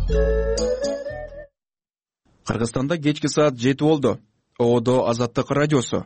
Кыргызстанда кечки саат 7 болду. ООД Азаттык радиосу.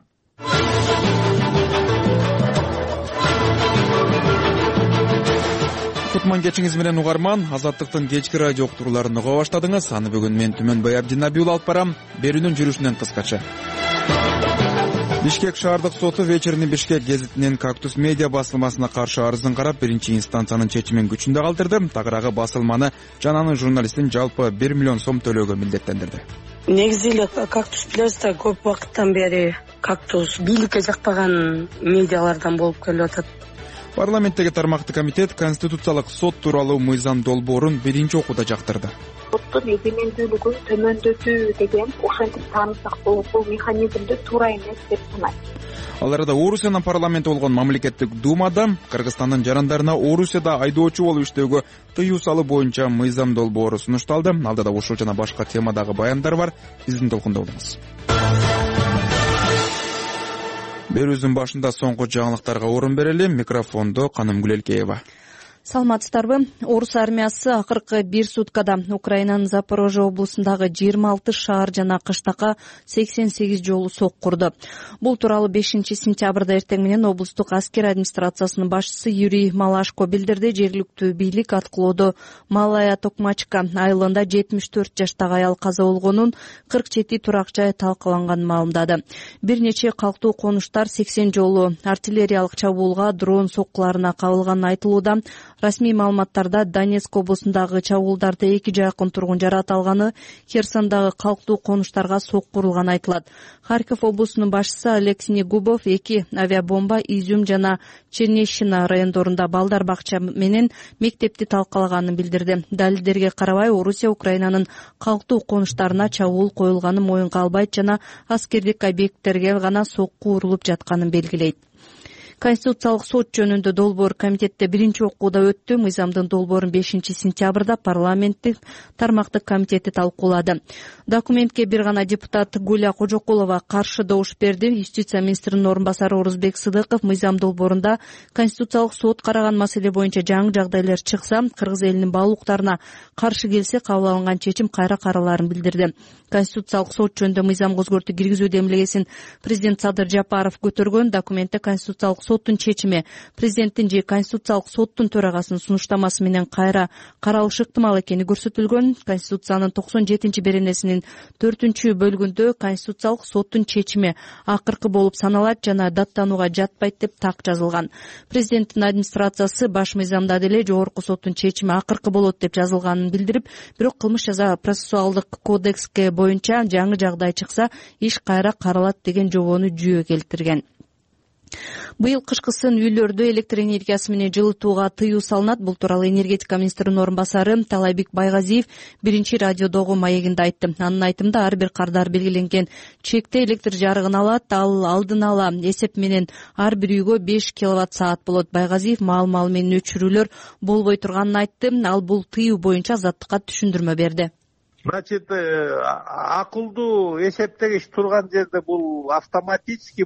Кутман кечиңиз менен угарман, Азаттыктын кечки радио уктурууларын уга баштадыңыз. Аны бүгүн мен Түмөнбай Абдинабиул алып барам. Берүүнүн жүрүшүнөн кыскача. Бишкек шаардык соту вечерний Бишкек гезитинин Кактус медиа басылмасына каршы арызын карап, биринчи инстанциянын чечимин күчүндө калтырды. Тагыраагы басылманы жананын журналистин жалпы 1 миллион сом төлөөгө милдеттендирди. Негизи эле Кактус плюста көп убакыттан бери Кактус бийликке жакпаган медиалардан болуп келип атат. Парламенттеги тармактуу комитет Конституциялык сот тууралуу мыйзам долбоорун биринчи окууда жактырды. Соттун эгемендүүлүгүн төмөндөтүү деген ошентип таанысак болот, бул механизмди туура эмес деп санайт. Ал арада Орусиянын парламенти болгон мамлекеттик думада Кыргызстандын жарандарына Орусияда айдоочу болуп иштөөгө тыюу салуу боюнча мыйзам долбоору сунушталды. Алдыда ушул жана башка темадагы баяндар бар. Биздин толкунда болуңуз. Берүүбүздүн башында соңку жаңылыктарга орун берели. Микрофондо Канымгүл Элкеева. Саламатсыздарбы? Орус армиясы акыркы 1 суткада Украинанын Запорожье облусундагы 26 шаар жана кыштакка 88 жолу сок курду. Бул тууралуу 5-сентябрда эртең менен облустук аскер администрациясынын башчысы Юрий Малашко билдирди. Жергиликтүү бийлик аткылоодо Малая Токмачка айылында 74 жаштагы аял каза болгонун, 47 турак жай талкаланганын маалымдады. Бир нече калктуу конуштар 80 жолу артиллериялык чабуулга, дрон соккуларына кабылганы айтылууда. Расмий маалыматтарда Донецк облусундагы чабуулдарда 2 жакын тургун жараталганы, Херсондагы калктуу конуштарга сок курулганы айтылат. Харьков облусунун башчысы Олег Снегубов 2 авиабомба Изюм жана Чернещина райондорунда балдар бакча менен мектепти талкалаганын билдирди. Далилдерге карабай, Орусия Украинанын калктуу конуштарына чабуул коюлганын моюнга албайт жана аскердик объекттерге гана сок курулуп жатканын белгилейт. Конституциялык сот жөнүндө долбоор комитетте биринчи окууда өттү. Мыйзамдын долбоорун 5-сентябрда парламенттик тармактык комитети талкуулады. Документке бир гана депутат Гуля Кожокулова каршы добуш берди. Юстиция министринин орун басары Орузбек Сыдыков мыйзам долбоорунда Конституциялык сот караган маселе боюнча жаңы жагдайлар чыкса, кыргыз элинин баалуулуктарына каршы келсе кабыл алынган чечим кайра караларын билдирди. Конституциялык сот жөнүндө мыйзам өзгөртүү киргизүү демилгесин президент Садыр Жапаров көтөргөн. Документте Конституциялык соттун чечими президенттин же Конституциялык соттун төрагасынын сунуштамасы менен кайра каралышы ыктымал экени көрсөтүлгөн. Конституциянын 97-беренесинин 4-бөлүгүндө Конституциялык соттун чечими акыркы болуп саналат жана даттанууга жатпайт деп так жазылган. Президенттин администрациясы баш мыйзамда деле жогорку соттун чечими акыркы болот деп жазылганын билдирип, бирок кылмыш жаза процессуалдык кодекске боюнча жаңы жагдай чыкса, иш кайра каралат деген жобону жүйө келтирген. Быйыл кышкысын үйлөрдө электр энергиясы менен жылытууга тыюу салынат. Бул тууралуу энергетика министринин орун басары Талайбек Байгазиев биринчи радиодогу маегинде айтты. Анын айтымында ар бир кардар белгиленген чекте электр жарыгын алат. Ал алдын ала эсеп менен ар бир үйгө 5 киловатт-саат болот. Байгазиев маал менен өчүрүүлөр болбой турганын айтты. Ал бул тыюу боюнча Азаттыкка түшүндүрмө берди. Значит, акылдуу эсептегич турган жерде бул автоматически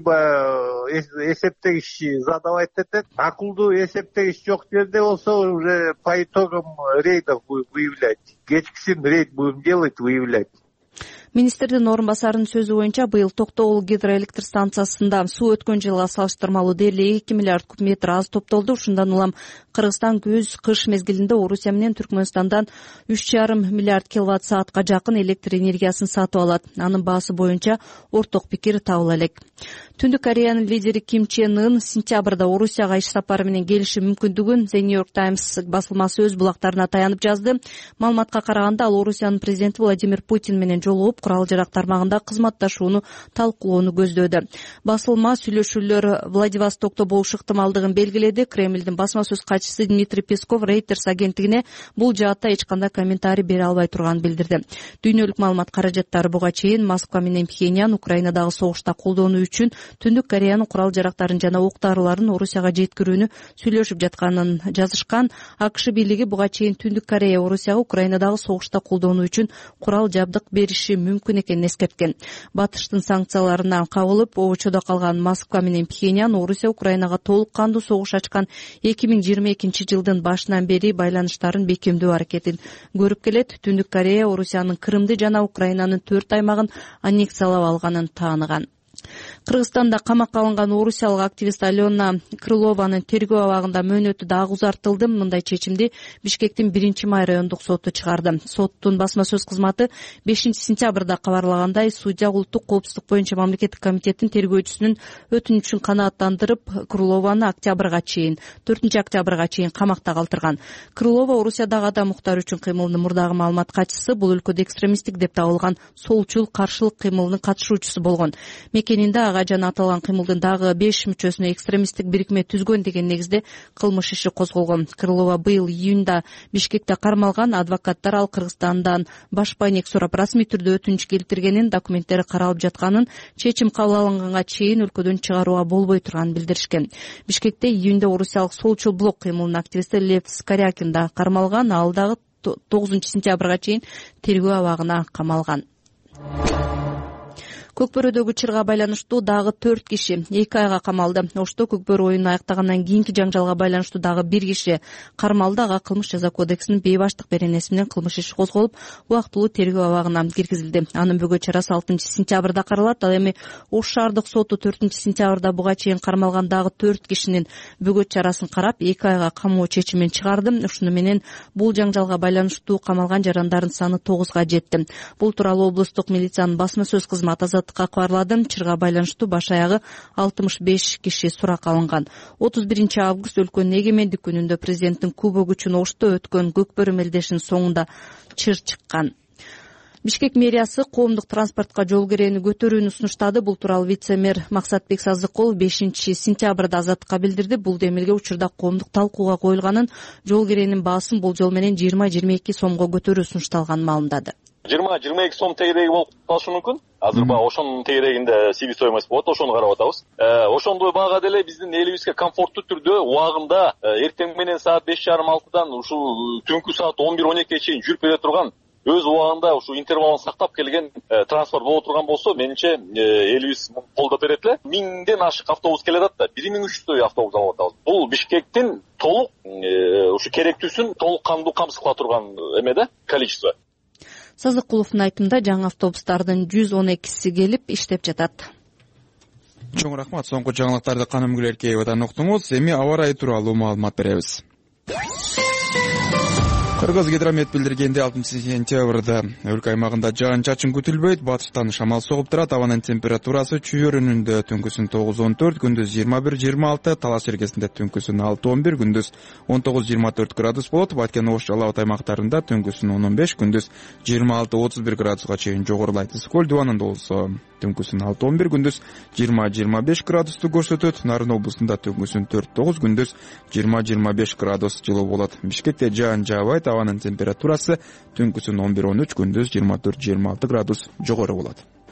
эсептегич задавать этет. Акылдуу эсептегич жок жерде болсо уже по итогам рейдов выявлять. Кечкисин рейд будем делать, выявлять. Министрдин орун басарынын сөзү боюнча, быйыл Токтогул гидроэлектр станциясында суу өткөн жылга салыштырмалуу дээрлик 2 миллиард куб метр аз топтолду. Ушундан улам Кыргызстан күз-кыш мезгилинде Орусия менен Түркмөнстандан 3,5 миллиард киловатт-саатка жакын электр энергиясын сатып алат. Анын баасы боюнча орток пикир табыла элек. Түндүк Кореянын лидери Ким Чен Ын сентябрда Орусияга иш сапары менен келиши мүмкүндүгүн The New York Times басылмасы өз булактарына таянып жазды. Маалыматка караганда, ал Орусиянын президенти Владимир Путин менен жолугуп, курал жарак тармагында кызматташууну талкуулоону көздөөдү. Басылма сүйлөшүүлөр Владивостокто болушу ыктымалдыгын белгиледи. Кремлдин басма сөз катчысы Дмитрий Песков Reuters агенттигине бул жаатта эч кандай комментарий бере албай турганын билдирди. Дүйнөлүк маалымат каражаттары буга чейин Москва менен Пхеньян Украинадагы согушта колдонуу үчүн Түндүк Кореянын курал жарактарын жана ок-дарыларын Орусияга жеткирүүнү сүйлөшүп жатканын жазышкан. АКШ бийлиги буга чейин Түндүк Корея Орусияга Украинадагы согушта колдонуу үчүн курал жабдык бериши мүмкүн экенин эскерткен. Батыштын санкцияларына кабылып обочодо калган Москва менен Пхеньян Орусия Украинага толук кандуу согуш ачкан 2022 жылдын башынан бери байланыштарын бекемдөө аракетин көрүп келет. Түндүк Корея Орусиянын Крымды жана Украинанын 4 аймагын аннексиялап алганын тааныган. Кыргызстанда камакка алынган орусиялык активист Алена Крылованын тергөө абагында мөөнөтү дагы узартылды. Мындай чечимди Бишкектин 1-май райондук соту чыгарды. Соттун басма сөз кызматы 5-сентябрда кабарлагандай, судья улуттук коопсуздук боюнча мамлекеттик комитеттин тергөөчүсүнүн өтүнүчүн канааттандырып, Крылованы октябрга чейин, 4-октябрга чейин камакта калтырган. Крылова Орусиядагы адам укуктары үчүн кыймылдын мурдагы маалымат катчысы, бул өлкөдө экстремисттик деп табылган солчул каршылык кыймылынын катышуучусу болгон. Мекенинде ага жана аталган кыймылдын дагы 5 мүчөсүнө экстремисттик бирикме түзгөн деген негизде кылмыш иши козголгон. Крылова быйыл июнда Бишкекте кармалган. Адвокаттар ал Кыргызстандан баш пайник сурап расмий түрдө өтүнүч келтиргенин, документтери каралып жатканын, чечим кабыл алынганга чейин өлкөдөн чыгарууга болбой турганын билдиришкен. Бишкекте июнда орусиялык солчул блок кыймылынын активисти Лев Скорякин да кармалган. Ал дагы 9-сентябрга чейин тергөө абагына камалган. Көкбөрөдөгү чырга байланыштуу дагы 4 киши 2 айга камалды. Ошто Көкбөрө оюнун аяктагандан кийинки жаңжалга байланыштуу дагы 1 киши кармалды. Ага кылмыш жаза кодексинин бейбаштык беренеси менен кылмыш иши козголуп, убактылуу тергөө абагына киргизилди. Анын бөгөө чарасы 6-сентябрда каралат. Ал эми Ош шаардык соту 4-сентябрда буга чейин кармалган дагы 4 кишинин бөгөт чарасын карап, 2 айга камоо чечимин чыгарды. Ушуну менен бул жаңжалга байланыштуу камалган жарандардын саны 9га жетти. Бул тууралуу облустук милициянын басма сөз кызматы кабарлады. Чырга байланыштуу баш аягы 65 киши сурак алынган. 31 август өлкөнүн эгемендик күнүндө президенттин кубогу үчүн Ошто өткөн Көкбөрө мелдешинин соңунда чыр чыккан. Бишкек мэриясы коомдук транспортко жол керени көтөрүүнү сунуштады. Бул тууралуу вице-мэр Максатбек Саздыкулов 5-сентябрда Азаттыкка билдирди. Бул демилге учурда коомдук талкууга коюлганын, жол керенин баасын болжол менен 20-22 сомго көтөрүү сунушталганын маалымдады. 20-22 сом тегереги болуп калышы мүмкүн. Азыр баягы ошонун тегерегинде себестоимость болот, ошону карап атабыз. Ошондой баага деле биздин элибизге комфорттуу түрдө убагында эртең менен саат 5:30-6-дан ушул түнкү саат 11-12-ге чейин жүрүп бере турган, өз убагында ушу интервалын сактап келген транспорт боло турган болсо, менимче элибиз колдоп берет эле. 1000ден ашык автобус келе атат да, 1300 автобус алып атабыз. Бул Бишкектин толук ушу керектүүсүн толук кандуу камсыз кыла турган эме да, количество. Саздыкуловдун айтымында жаңы автобустардын 112си келип иштеп жатат. Чоң рахмат. Соңку жаңылыктарды Каным Гүлеркеевадан уктуңуз. Эми аба ырайы тууралуу маалымат беребиз. Кыргыз гидромет билдиргенде 6-сентябрда өлкө аймагында жаан-чачын күтүлбөйт. Батыштан шамал согуп турат. Абанын температурасы чүйөрүнүндө түнкүсүн 9-14, күндүз 21-26, Талас жергесинде түнкүсүн 6-11, күндүз 19-24 градус болот. Баткен Ош Жалал Абад аймактарында түнкүсүн 10-15, күндүз 26-31 градуска чейин жогорулайт. Скол дубанында болсо түнкүсүн 6-11, күндүз 20-25 градусту көрсөтөт. Нарын облусунда түнкүсүн 4-9, күндүз 20-25 градус жылуу болот. Бишкекте жаан жаабайт. Абанын температурасы түнкүсүн 11-13, күндүз 24-26 градус жогору болот.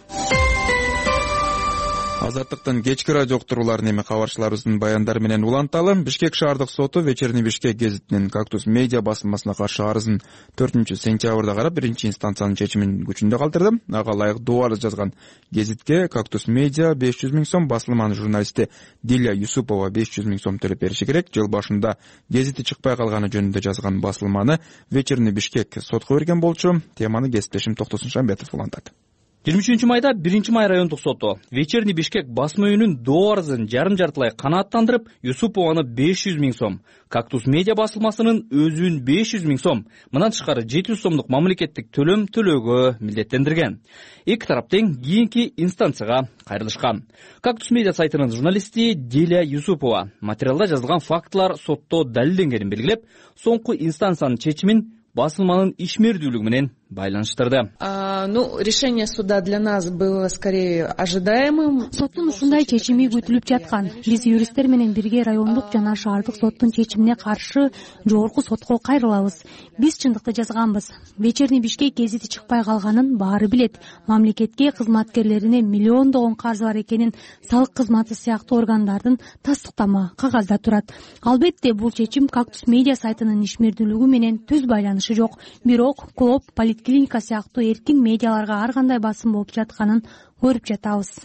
Азаттыктын кечки радио уктурууларын эми кабарчыларыбыздын баяндары менен уланталы. Бишкек шаардык соту Вечерний Бишкек гезитинин Кактус медиа басылмасына каршы арызын 4-сентябрда карап, 1-инстанциянын чечимин күчүндө калтырды. Ага ылайык доо арыз жазган гезитке Кактус медиа 500 000 сом, басылманын журналисти Диля Юсупова 500 000 сом төлөп бериши керек. Жыл башында гезити чыкпай калганы жөнүндө жазган басылманы Вечерний Бишкек сотко берген болчу. Теманы кесиптешим Токтосун Шамбетов улантат. 23-майда 1-май райондук соту Вечерний Бишкек басма үйүнүн доо арызын жарым-жартылай канааттандырып, Юсупованы 500 000 сом, Кактус медиа басылмасынын өзүн 500 000 сом, мындан тышкары 700 сомдук мамлекеттик төлөм төлөөгө милдеттендирген. Эки тарап тең кийинки инстанцияга кайрылышкан. Кактус медиа сайтынын журналисти Диля Юсупова материалда жазылган фактылар сотто далилденгенин белгилеп, соңку инстанциянын чечимин басылманын ишмердүүлүгү менен байланыштырды. Решение суда для нас было скорее ожидаемым. Соттун ушундай чечими күтүлүп жаткан. Биз юристтер менен бирге райондук жана шаардык соттун чечимине каршы жогорку сотко кайрылабыз. Биз чындыкты жазганбыз. Вечерний Бишкек гезити чыкпай калганын баары билет. Мамлекетке, кызматкерлерине миллиондогон карызы бар экенин салык кызматы сыяктуу органдардын тастыктама кагазда турат. Албетте бул чечим Кактус медиа сайтынын ишмердүүлүгү менен түз байланышы жок. Бирок клуб, клиника сыяктуу эркин медиа медиаларга ар кандай басым болуп жатканын көрүп жатабыз.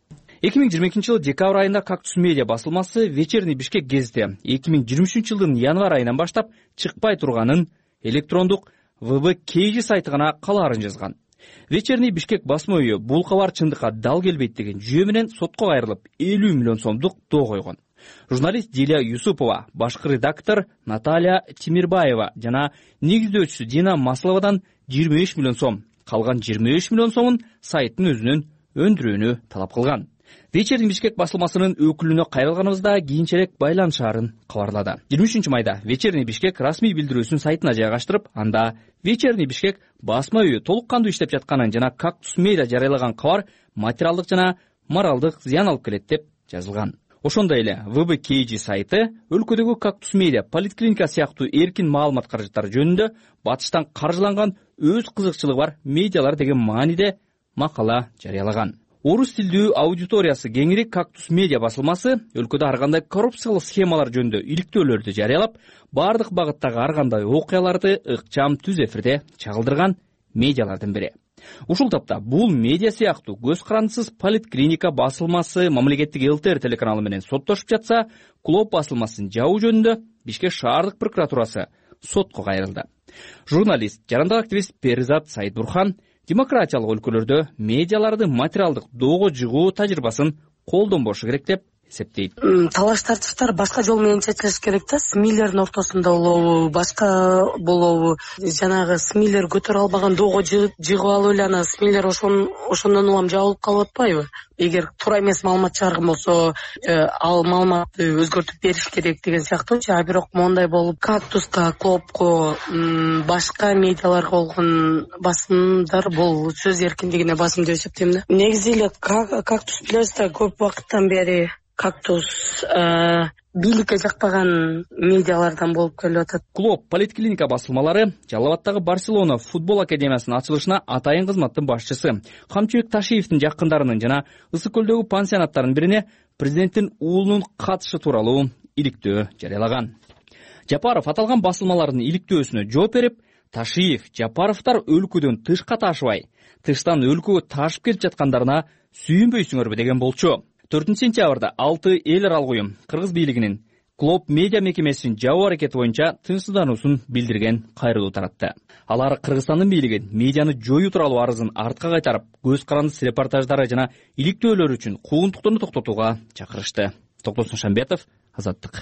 2022 жылы декабрь айында Кактус медиа басылмасы Вечерний Бишкек гезити 2023 жылдын январь айынан баштап чыкпай турганын электрондук ВБ-KG сайты гана калаарын жазган. Вечерний Бишкек басма үйү бул кабар чындыкка дал келбейт деген жүйө менен сотко кайрылып 50 миллион сомдук доо койгон. Журналист Дилия Юсупова, башкы редактор Наталья Тимирбаева жана негиздөөчүсү Дина Масловадан 25 миллион сом, калган 25 миллион сомун сайттын өзүнүн өндүрүүнү талап кылган. Вечерний Бишкек басылмасынын өкүлүнө кайрылганыбызда кийинчерээк байланышаарын кабарлады. 23 майда Вечерний Бишкек расмий билдирүүсүн сайтына жайгаштырып, анда Вечерний Бишкек басма үйү толук кандуу иштеп жатканын жана Кактус медиа жарыялаган кабар материалдык жана моралдык зыян алып келет деп жазылган. Ошондой эле ВБ-KG сайты өлкөдөгү Кактус медиа поликлиника сыяктуу эркин маалымат каражаттары жөнүндө батыштан каржыланган өз кызыкчылыгы бар медиалар деген мааниде макала жарыялаган. Орус тилдүү аудиториясы кеңири Кактус медиа басылмасы өлкөдө ар кандай коррупциялык схемалар жөнүндө иликтөөлөрдү жарыялап, бардык багыттагы ар кандай окуяларды ыкчам түз эфирде чагылдырган медиалардын бири. Ушул тапта бул медиа сыяктуу көз карандысыз поликлиника басылмасы мамлекеттик ЛТР телеканалы менен соттошуп жатса, Клоп басылмасын жабуу жөнүндө Бишкек шаардык прокуратурасы сотко кайрылды. Журналист, жарандык активист Перизат Сайдбурхан демократиялык өлкөлөрдө медиаларды материалдык доого жыгуу тажрыйбасын колдонбошу керек деп эсептейт. Талаш тартыштар башка жол менен чечилиш керек да. СМИлердин ортосунда болобу, башка болобу, жанагы СМИлер көтөрө албаган доого жыгып алып эле ана СМИлер ошондон улам жабылып калып атпайбы? Эгер туура эмес маалымат чыгарган болсо, ал маалыматты өзгөртүп бериш керек деген сыяктуучу. А бирок моундай болуп, Кактуска, Клопко, башка медиаларга болгон басымдар бул сөз эркиндигине басым деп эсептейм да. Негизи эле Кактус билебиз да, көп убакыттан бери Кактус бийликке жакпаган медиалардан болуп келип атат. Клоп поликлиника басылмалары Жалал Абадтагы Барселона футбол академиясынын ачылышына атайын кызматтын башчысы Камчыбек Ташиевдин жакындарынын жана Ысык көлдөгү пансионаттардын бирине президенттин уулунун катышы тууралуу иликтөө жарыялаган. Жапаров аталган басылмалардын иликтөөсүнө жооп берип, Ташиев, Жапаровдор өлкөдөн тышка ташыбай, тыштан өлкөгө ташып келип жаткандарына сүйүнбөйсүңөрбү деген болчу. 4-сентябрда 6 эл аралык уюм Кыргыз бийлигинин Клоп медиа мекемесинин жабуу аракети боюнча тынчсыздануусун билдирген кайрылуу таратты. Алар Кыргызстандын бийлигин медианы жоюу тууралуу арызын артка кайтарып, көз карандысыз репортаждары жана иликтөөлөр үчүн куугунтуктуну токтотууга чакырышты. Токтосун Шамбетов, Азаттык.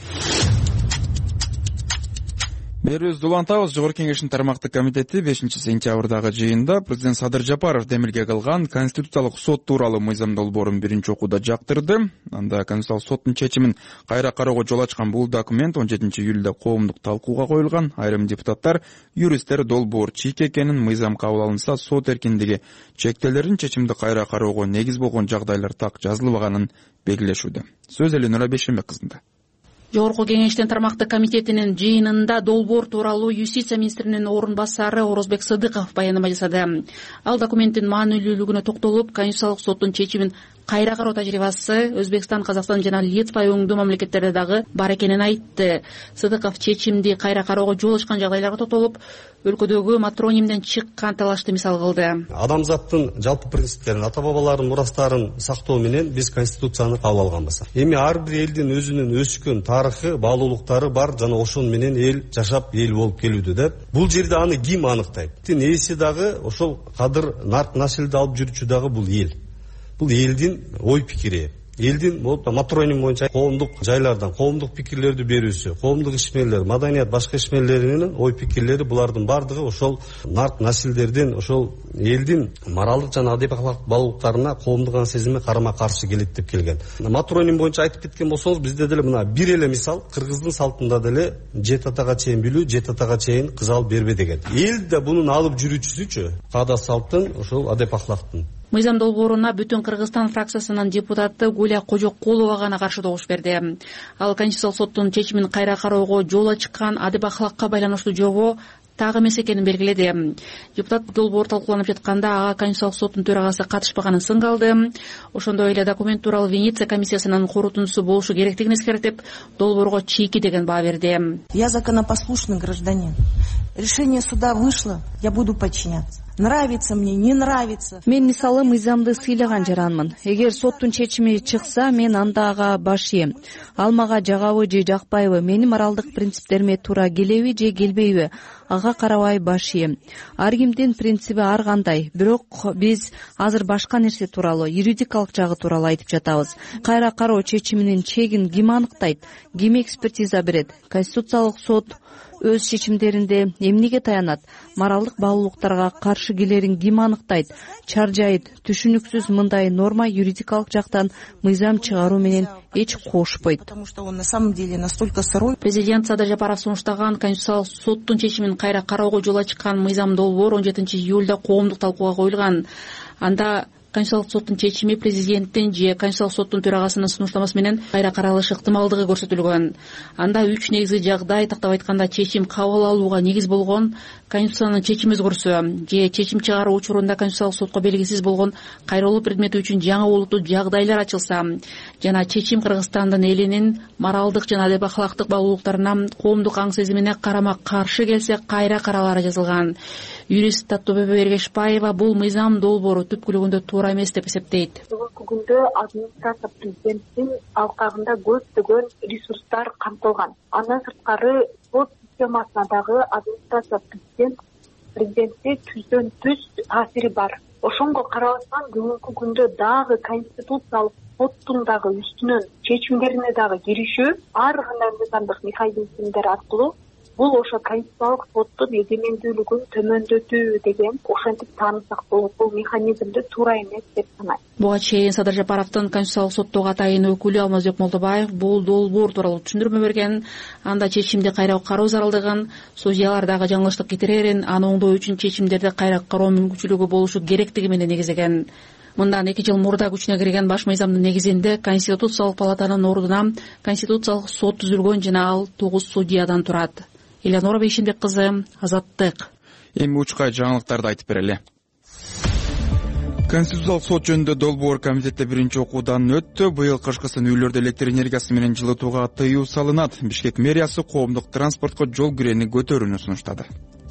Берүүбүздү улантабыз. Жогорку Кеңештин тармактык комитети 5-сентябрдагы жыйында президент Садыр Жапаров демилге кылган Конституциялык сот тууралуу мыйзам долбоорун биринчи окууда жактырды. Анда Конституциялык соттун чечимин кайра кароого жол ачкан бул документ 17-июлда коомдук талкууга коюлган. Айрым депутаттар, юристтер долбоор чийки экенин, мыйзам кабыл алынса сот эркиндиги чектелерин чечимди кайра кароого негиз болгон жагдайлар так жазылбаганын белгилешүүдө. Сөз Элинура Бешембек кызында. Жогорку Кеңештин тармактык комитетинин жыйынында долбоор тууралуу юстиция министринин орун басары Орозбек Сыдыков баяндама жасады. Ал документтин маанилүүлүгүнө токтолуп, Конституциялык соттун чечимин кайра кароо тажрыйбасы Өзбекстан, Казакстан жана Литва өңдүү мамлекеттерде дагы бар экенин айтты. Сыдыков чечимди кайра кароого жол ачкан жагдайларга токтолуп, өлкөдөгү матронимден чыккан талашты мисал кылды. Адамзаттын жалпы принциптерин, ата бабалардын мурастарын сактоо менен биз Конституцияны кабыл алганбыз. Эми ар бир элдин өзүнүн өскөн тарыхы, баалуулуктары бар жана ошон менен эл жашап, эл болуп келүүдө да. Бул жерде аны ким аныктайт? Ээси дагы ошол кадыр нарк наслди алып жүрчү дагы бул эл. Бул элдин ой пикири. Элдин матроним боюнча коомдук жайлардан коомдук пикирлерди берүүсү, коомдук ишмерлер, маданият башка ишмерлеринин ой пикирлери булардын бардыгы ошол нарк наслдерден, ошол элдин моралдык жана адеп акылак баалуулуктарына, коомдук сезими карама каршы келет деп келген. Матроним боюнча айтып кеткен болсоңуз, бизде деле мына бир эле мисал, кыргыздын салтында деле жет атага чейин билүү, жет атага чейин кыз алып бербе деген. Эл да бунун алып жүрүүчүсүчү, каада салттын, ошол адеп акылактын. Мыйзам долбооруна Бүтүн Кыргызстан фракциясынын депутаты Гуля Кожокулова гана каршы добуш берди. Ал Конституциялык соттун чечимин кайра кароого жол ачкан адеп акылакка байланыштуу жобо так эмес экенин белгиледи. Депутат долбоор талкууланып жатканда ага Конституциялык соттун төрагасы катышпаганын сынгалды. Ошондой эле документ тууралуу Венеция комиссиясынын корутундусу болушу керектигин эскертип, долбоорго чийки деген баа берди. Я законопослушный гражданин. Решение суда вышло, я буду подчиняться. нравится мне, не нравится. Мен мисалы мыйзамды сыйлаган жаранмын. Эгер соттун чечими чыкса, мен анда ага баш ийем. Ал мага жагабы же жакпайбы, менин моралдык принциптериме туура келеби же келбейби, ага карабай баш ийем. Ар кимдин принциби ар кандай. Бирок биз азыр башка нерсе тууралуу, юридикалык жагы тууралуу айтып жатабыз. Кайра кароо чечиминин чегин ким аныктайт, ким экспертиза берет? Конституциялык сот өз чечимдеринде эмнеге таянат? Моралдык баалуулуктарга каршы келерин ким аныктайт? Чаржайыт, түшүнүксүз мындай норма юридикалык жактан мыйзам чыгаруу менен эч кошпойт. Потому что он на самом деле настолько сырой. Президент Садыр Жапаров сунуштаган Конституциялык соттун чечимин кайра кароого жол ачкан мыйзам долбоор 17-июлда коомдук талкууга коюлган. Анда Конституциялык соттун чечими президенттин же Конституциялык соттун төрагасынын сунуштамасы менен кайра каралышы ыктымалдыгы көрсөтүлгөн. Анда 3 негизги жагдай, тактап айтканда, чечим кабыл алууга негиз болгон Конституциянын чечим өзгөрсө же чечим чыгаруу учурунда Конституциялык сотко белгисиз болгон кайрылуу предмети үчүн жаңы олуттуу жагдайлар ачылса жана чечим Кыргызстандын элинин моралдык жана адеп ахлактык баалуулуктарына, коомдук аң сезимине карама каршы келсе кайра каралары жазылган. Юрист Таттыбөбө Эргешбаева бул мыйзам долбоору түпкүлүгүндө туура эмес деп эсептейт. Бүгүнкү күндө администрация президенттин алкагында көптөгөн ресурстар камтылган. Андан сырткары сот системасына дагы администрация президентте түздөн түз таасири бар. Ошонго карабастан бүгүнкү күндө дагы конституциялык соттун дагы үстүнөн чечимдерине дагы киришүү ар кандай мыйзамдык механизмдер аркылуу бул ошо конституциялык соттун эгемендүүлүгүн төмөндөтүү деген ошентип таанысак болот. Бул механизмди туура эмес деп санайм. Буга чейин Садыр Жапаровдун Конституциялык соттогу атайын өкүлү Алмазбек Молдобаев бул долбоор тууралуу түшүндүрмө берген. Анда чечимди кайра кароо зарылдыгын, судьялар дагы жаңылыштык кетирерин, аны оңдоо үчүн чечимдерди кайра кароо мүмкүнчүлүгү болушу керектиги менен негиздеген. Мындан 2 жыл мурда күчүнө кирген баш мыйзамдын негизинде Конституциялык палатанын ордуна Конституциялык сот түзүлгөн жана ал 9 судьядан турат. Элеонора Бейшенбек кызы, Азаттык. Эми учка жаңылыктарды айтып берели. Конституциялык сот жөнүндө долбоор комитетте биринчи окуудан өттү. Быйыл кышкысын үйлөрдө электр энергиясы менен жылытууга тыюу салынат. Бишкек мэриясы коомдук транспортко жол кирени көтөрүүнү сунуштады.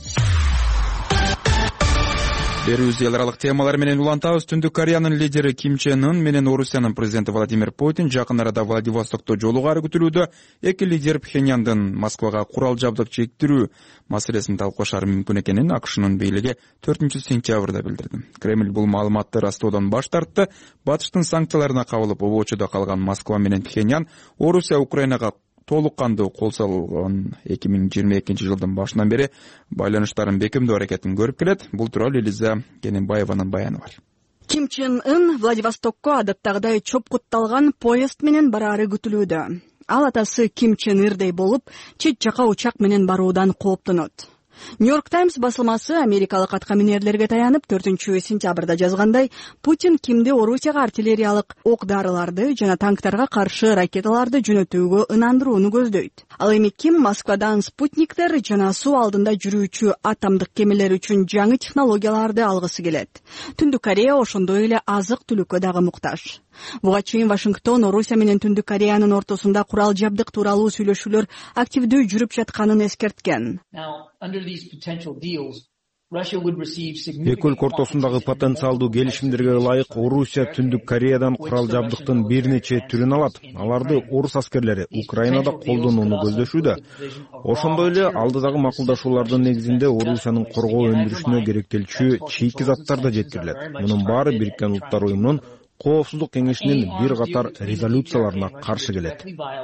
Берүүбүз эл аралык темалар менен улантабыз. Түндүк Кореянын лидери Ким Чен Ын менен Орусиянын президенти Владимир Путин жакын арада Владивостокто жолугары күтүлүүдө. Эки лидер Пхеньяндын Москвага курал жабдык чектирүү маселесин талкуулашары мүмкүн экенин АКШнын бийлиги 4-сентябрда билдирди. Кремль бул маалыматты растоодон баш тартты. Батыштын санкцияларына кабылып обочодо калган Москва менен Пхеньян Орусия Украинага толук кандуу кол салган 2022 жылдын башынан бери байланыштарын бекемдөө аракетин көрүп келет. Бул тууралуу Элиза Кененбаеванын баяны бар. Ким Чен Ын Владивостокко адаттагыдай чопкутталган поезд менен бараары күтүлүүдө. Ал атасы Ким Чен Ирдей болуп, чет жака учак менен баруудан кооптонот. Нью-Йорк Таймс басылмасы америкалык аткаминерлерге таянып 4-сентябрда жазгандай, Путин Кимди Орусияга артиллериялык ок-дарыларды жана танктарга каршы ракеталарды жөнөтүүгө ынандырууну көздөйт. Ал эми Ким Москвадан спутниктер жана суу алдында жүрүүчү атомдук кемелер үчүн жаңы технологияларды алгысы келет. Түндүк Корея ошондой эле азык-түлүккө дагы муктаж. Буга чейин Вашингтон Орусия менен Түндүк Кореянын ортосунда курал жабдык тууралуу сүйлөшүүлөр активдүү жүрүп жатканын эскерткен. Эки өлкө ортосундагы потенциалдуу келишимдерге ылайык Орусия Түндүк Кореядан курал жабдыктын бир нече түрүн алат. Аларды орус аскерлери Украинада колдонууну көздөшүүдө. Ошондой эле алдыдагы макулдашуулардын негизинде Орусиянын коргоо өндүрүшүнө керектелчү чийки заттар да жеткирилет. Мунун баары Бириккен Улуттар уюмунун Коопсуздук кеңешинин бир катар резолюцияларына каршы келет.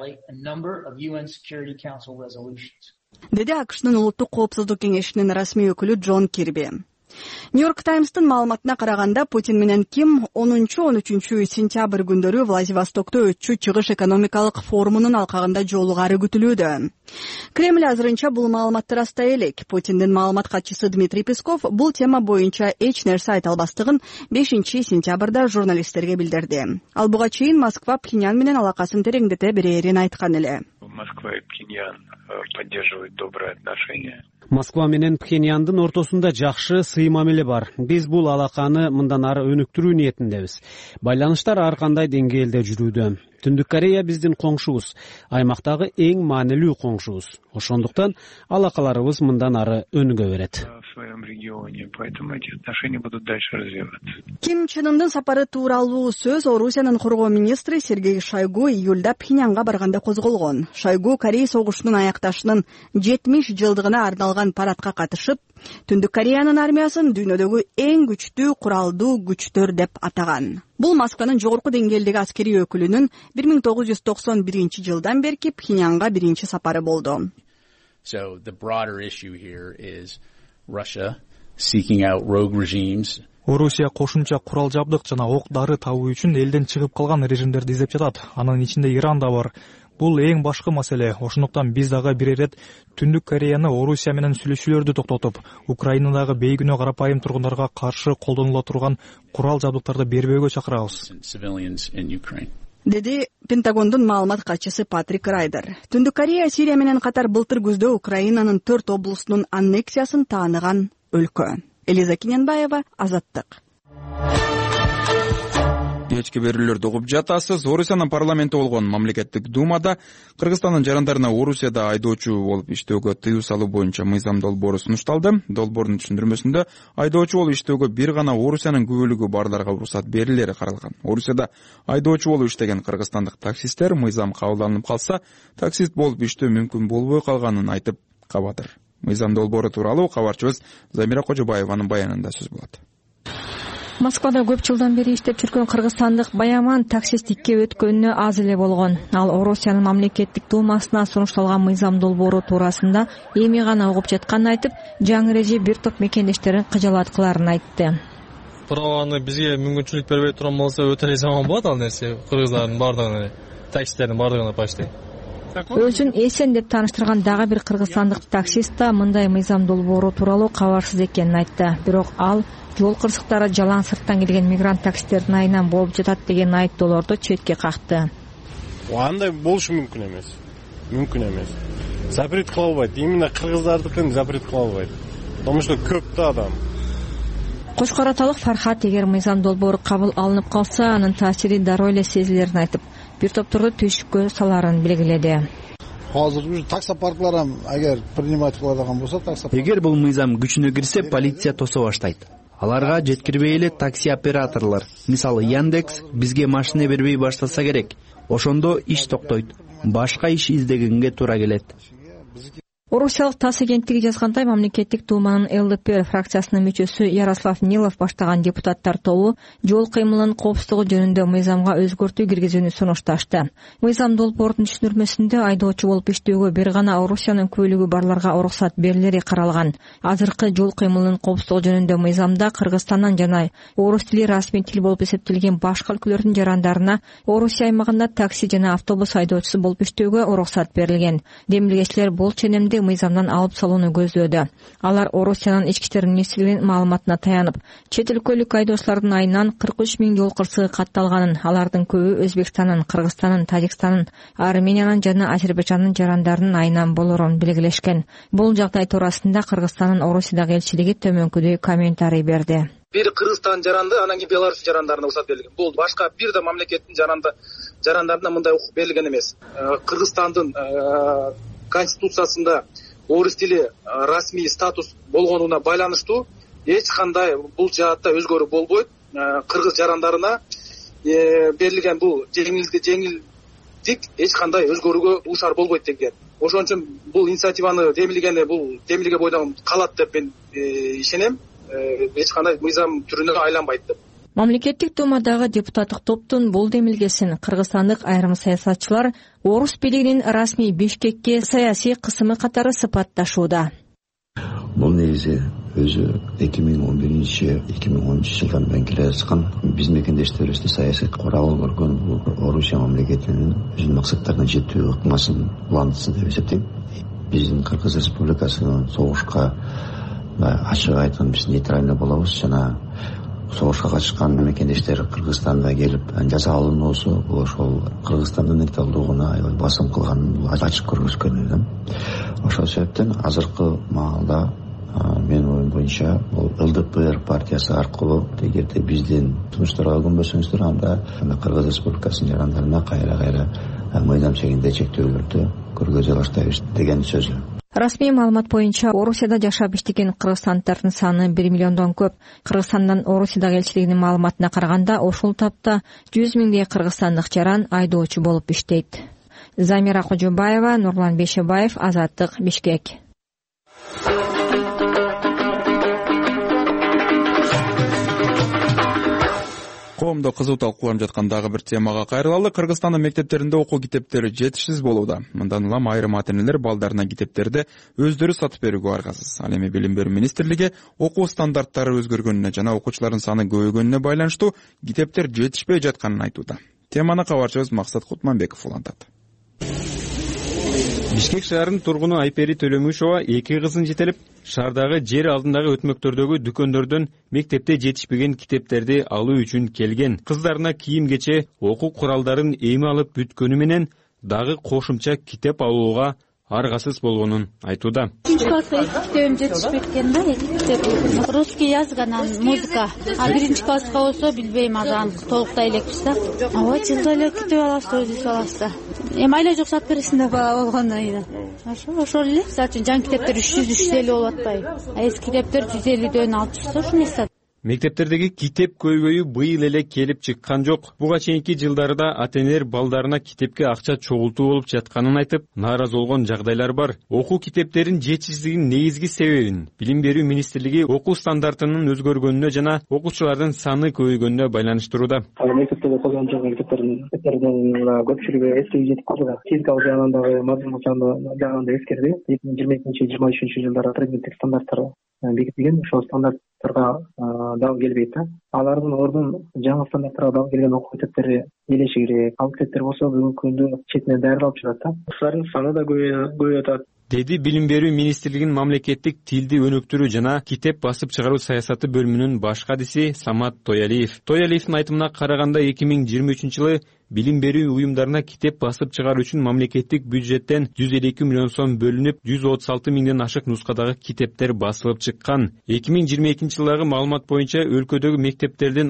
Деди АКШнын улуттук коопсуздук кеңешинин расмий өкүлү Джон Кирби. Нью-Йорк Таймстын маалыматына караганда, Путин менен Ким 10-13 сентябрь күндөрү Владивостокто өтчү чыгыш экономикалык форумунун алкагында жолугары күтүлүүдө. Кремль азырынча бул маалыматты растай элек. Путиндин маалымат катчысы Дмитрий Песков бул тема боюнча эч нерсе айта албастыгын 5-сентябрда журналисттерге билдирди. Ал буга чейин Москва Пхеньян менен алакасын тереңдете берерин айткан эле. Москва и Пхеньян поддерживают добрые отношения. Москва менен Пхеньяндын ортосунда жакшы сый мамиле бар. Биз бул алаканы мындан ары өнүктүрүү ниетиндебиз. Байланыштар ар кандай деңгээлде жүрүүдө. Түндүк Корея биздин коңшубуз, аймактагы эң маанилүү коңшубуз. Ошондуктан алакаларыбыз мындан ары өнүгө берет. Ким Чен Ындын сапары тууралуу сөз Орусиянын коргоо министри Сергей Шойгу июлда Пхеньянга барганда козголгон. Шойгу Корей согушунун аякташынын 70 жылдыгына арналган парадка катышып, Түндүк Кореянын армиясын дүйнөдөгү эң күчтүү куралдуу күчтөр деп атаган. Бул Москванын жогорку деңгээлдеги аскери өкүлүнүн 1991 жылдан берки Пхеньянга биринчи сапары болду. So the broader issue here is Russia seeking out rogue regimes. Орусия кошумча курал жабдык жана ок дары табуу үчүн элден чыгып калган режимдерди издеп жатат. Анын ичинде Иран да бар. Бул эң башкы маселе. Ошондуктан биз дагы бир ирет Түндүк Кореяны Орусия менен сүйлөшүүлөрдү токтотуп, Украинадагы бейгүнөө карапайым тургундарга каршы колдонула турган курал жабдыктарды бербөөгө чакырабыз. Деди Пентагондун маалымат катчысы Патрик Райдер. Түндүк Корея Сирия менен катар былтыр күздө Украинанын 4 облусунун аннексиясын тааныган өлкө. Элиза Киненбаева, Азаттык. Кечки берүүлөрдү угуп жатасыз. Орусиянын парламенти болгон мамлекеттик думада Кыргызстандын жарандарына Орусияда айдоочу болуп иштөөгө тыюу салуу боюнча мыйзам долбоору сунушталды. Долбоордун түшүндүрмөсүндө айдоочу болуп иштөөгө бир гана Орусиянын күбөлүгү барларга уруксат берилери каралган. Орусияда айдоочу болуп иштеген кыргызстандык таксисттер мыйзам кабылданып калса, таксист болуп иштөө мүмкүн болбой калганын айтып кабадыр. Мыйзам долбоору тууралуу кабарчыбыз Замира Кожобаеванын баянында сөз болот. Москвада көп жылдан бери иштеп жүргөн кыргызстандык Баяман таксисттикке өткөнүнө аз эле болгон. Ал Орусиянын мамлекеттик думасына сунушталган мыйзам долбоору туурасында эми гана угуп жатканын айтып, жаңы эреже бир топ мекендештерин кыжалаткыларын айтты. Туурабы бизге мүмкүнчүлүк бербей турган болсо өтө эле жаман болот ал нерсе. Кыргыздардын бардыгына, таксисттердин бардыгына почти. Өзүн эсен деп тааныштырган дагы бир кыргызстандык таксист да мындай мыйзам долбоору тууралуу кабарсыз экенин айтты. Бирок ал жол кырсыктары жалаң сырттан келген мигрант таксисттердин айынан болуп жатат деген айыптоолорду четке какты. Андай болушу мүмкүн эмес. Мүмкүн эмес. Запрет кыла албайт. Именно кыргыздардыкын запрет кыла албайт. Потому что көп да адам. Кошкор аталык Фархат эгер мыйзам долбоору кабыл алынып калса, анын таасири дароо эле сезилерин айтып, бир топторду түйшүккө саларын белгиледи. Азыр таксопарклар эгер принимать кыладыган болсо, эгер бул мыйзам күчүнө кирсе, полиция тосо баштайт. Аларга жеткирбей эле такси операторлор, мисалы Яндекс, бизге машина бербей баштаса керек. Ошондо иш токтойт. Башка иш издегенге туура келет. Орусиялык ТАСС агенттиги жазгандай, мамлекеттик думанын ЛДП фракциясынын мүчөсү Ярослав Нилов баштаган депутаттар тобу жол кыймылынын коопсуздугу жөнүндө мыйзамга өзгөртүү киргизүүнү сунушташты. Мыйзам долбоордун түшүндүрмөсүндө айдоочу болуп иштөөгө бир гана Орусиянын күбөлүгү барларга уруксат берилери каралган. Азыркы жол кыймылынын коопсуздугу жөнүндө мыйзамда Кыргызстандан жана орус тили расмий тил болуп эсептелген башка өлкөлөрдүн жарандарына Орусия аймагында такси жана автобус айдоочусу болуп иштөөгө уруксат берилген. Демилгечилер бул ченемди мыйзамдан алып салууну көздөөдө. Алар Орусиянын ички иштер министрлигинин маалыматына таянып, чет өлкөлүк айдоочулардын айынан 43 000 жол кырсыгы катталганын, алардын көбү Өзбекстандын, Кыргызстандын, Тажикстандын, Армениянын жана Азербайжандын жарандарынын айынан болорун белгилешкен. Бул жагдай туурасында Кыргызстандын Орусиядагы элчилиги төмөнкүдөй комментарий берди. Бир Кыргызстан жаранды, анан кийин Беларусь жарандарына уруксат берилген. Бул башка бир да мамлекеттин жарандарына мындай укук берилген эмес. Кыргызстандын конституциясында орус тили расмий статус болгонуна байланыштуу эч кандай бул жаатта өзгөрүү болбойт. Кыргыз жарандарына берилген бул жеңилдик эч кандай өзгөрүүгө дуушар болбойт деген. Ошон үчүн бул инициативаны демилге бойдон калат деп мен ишенем. Эч кандай мыйзам түрүнө айланбайт деп. Мамлекеттик думадагы депутаттык топтун бул демилгесин кыргызстандык айрым саясатчылар орус бийлигинин расмий Бишкекке саясий кысымы катары сыпатташууда. Бул негизи өзү 2011-2013 жылдан бери келе жаткан биз мекендештерибизди саясий курал көргөн бул Орусия мамлекетинин өзүнүн максаттарына жетүү ыкмасын улантысы деп эсептейм. Биздин Кыргыз Республикасынын согушка ачык айткан биз нейтральный болобуз жана согушка катышкан мекендештер Кыргызстанда келип жаза алынуусу бул ошол Кыргызстандын нейтралдыгына басым кылганын ачык көрсөткөн. Ошол себептен азыркы маалда менин оюм боюнча бул ЛДПР партиясы аркылуу эгерде биздин сунуштарга көнбөсөңүздөр анда Кыргыз Республикасынын жарандарына кайра мыйзам чегинде чектөөлөрдү көргөзө баштайбыз деген сөз. Расмий маалымат боюнча Орусияда жашап иштеген кыргызстандыктардын саны 1 миллиондон көп. Кыргызстандан Орусиядагы элчилигинин маалыматына караганда ушул тапта 100 миңдей кыргызстандык жаран айдоочу болуп иштейт. Замира Кожобаева, Нурлан Бейшебаев, Азаттык, Бишкек. Коомдо кызуу талкууланып жаткан дагы бир темага кайрылалы. Кыргызстандын мектептеринде окуу китептери жетишсиз болууда. Мындан улам айрым ата-энелер балдарына китептерди өздөрү сатып берүүгө аргасыз. Ал эми Билим берүү министрлиги окуу стандарттары өзгөргөнүнө жана окуучулардын саны көбөйгөнүнө байланыштуу китептер жетишпей жатканын айтууда. Теманы кабарчыбыз Максат Кутманбеков улантат. Бишкек шаарынын тургуну Айпери Төлөмүшова 2 кызын жетелеп, шаардагы жер алдындагы өтмөктөрдөгү дүкөндөрдөн мектепте жетишпеген китептерди алуу үчүн келген. Кыздарына кийим-кече, окуу куралдарын эми алып бүткөнү менен дагы кошумча китеп алууга аргасыз болгонун айтууда. 3-класска китебим жетишпей экен да, китеп. Русский язык, анан музыка. А 1-класска болсо билбейм, азыр толуктай элекпиз да. Ооба, жылда эле китеп аласыз, өзүңүз аласыз. Эми айла жок сатып бересиң да бала болгондон кийин. Ошол эле. Мисалы үчүн жаңы китептер 300-350 болуп атпайбы? Эски китептер 150дөн 600 ушундай сатат. Мектептердеги китеп көйгөйү быйыл эле келип чыккан жок. Буга чейинки жылдарда ата-энелер балдарына китепке акча чогултуу болуп жатканын айтып, нааразы болгон жагдайлар бар. Окуу китептерин жетишсиздигинин негизги себебин Билим берүү министрлиги окуу стандартынын өзгөргөнүнө жана окуучулардын саны көбөйгөнүнө байланыштырууда. Мектептерде колдонулган китептердин көпчүлүгү эскиге жетип калды. Физикалык жагынан дагы, мазмундук жагынан да эскерди. 2022-2023 жылдары предметтик стандарттар бекитилген. Ошол стандарттарга дагы келбейт да. Алардын ордун жаңы стандарттарга дагы келген окуу китептери элеши керек. Ал китептер болсо бүгүнкү күндө четинен даярдалып жатат да. Ушулардын саны да көбөйүп атат. Деди Билим берүү министрлигинин мамлекеттик тилди өнүктүрүү жана китеп басып чыгаруу саясаты бөлүмүнүн баш кадиси Самат Тоялиев. Тоялиевдин айтымына караганда 2023-жылы билим берүү уюмдарына китеп басып чыгаруу үчүн мамлекеттик бюджеттен 152 миллион сом бөлүнүп, 136 миңден ашык нускадагы китептер басылып чыккан. 2022-жылдагы маалымат боюнча өлкөдөгү мектептердин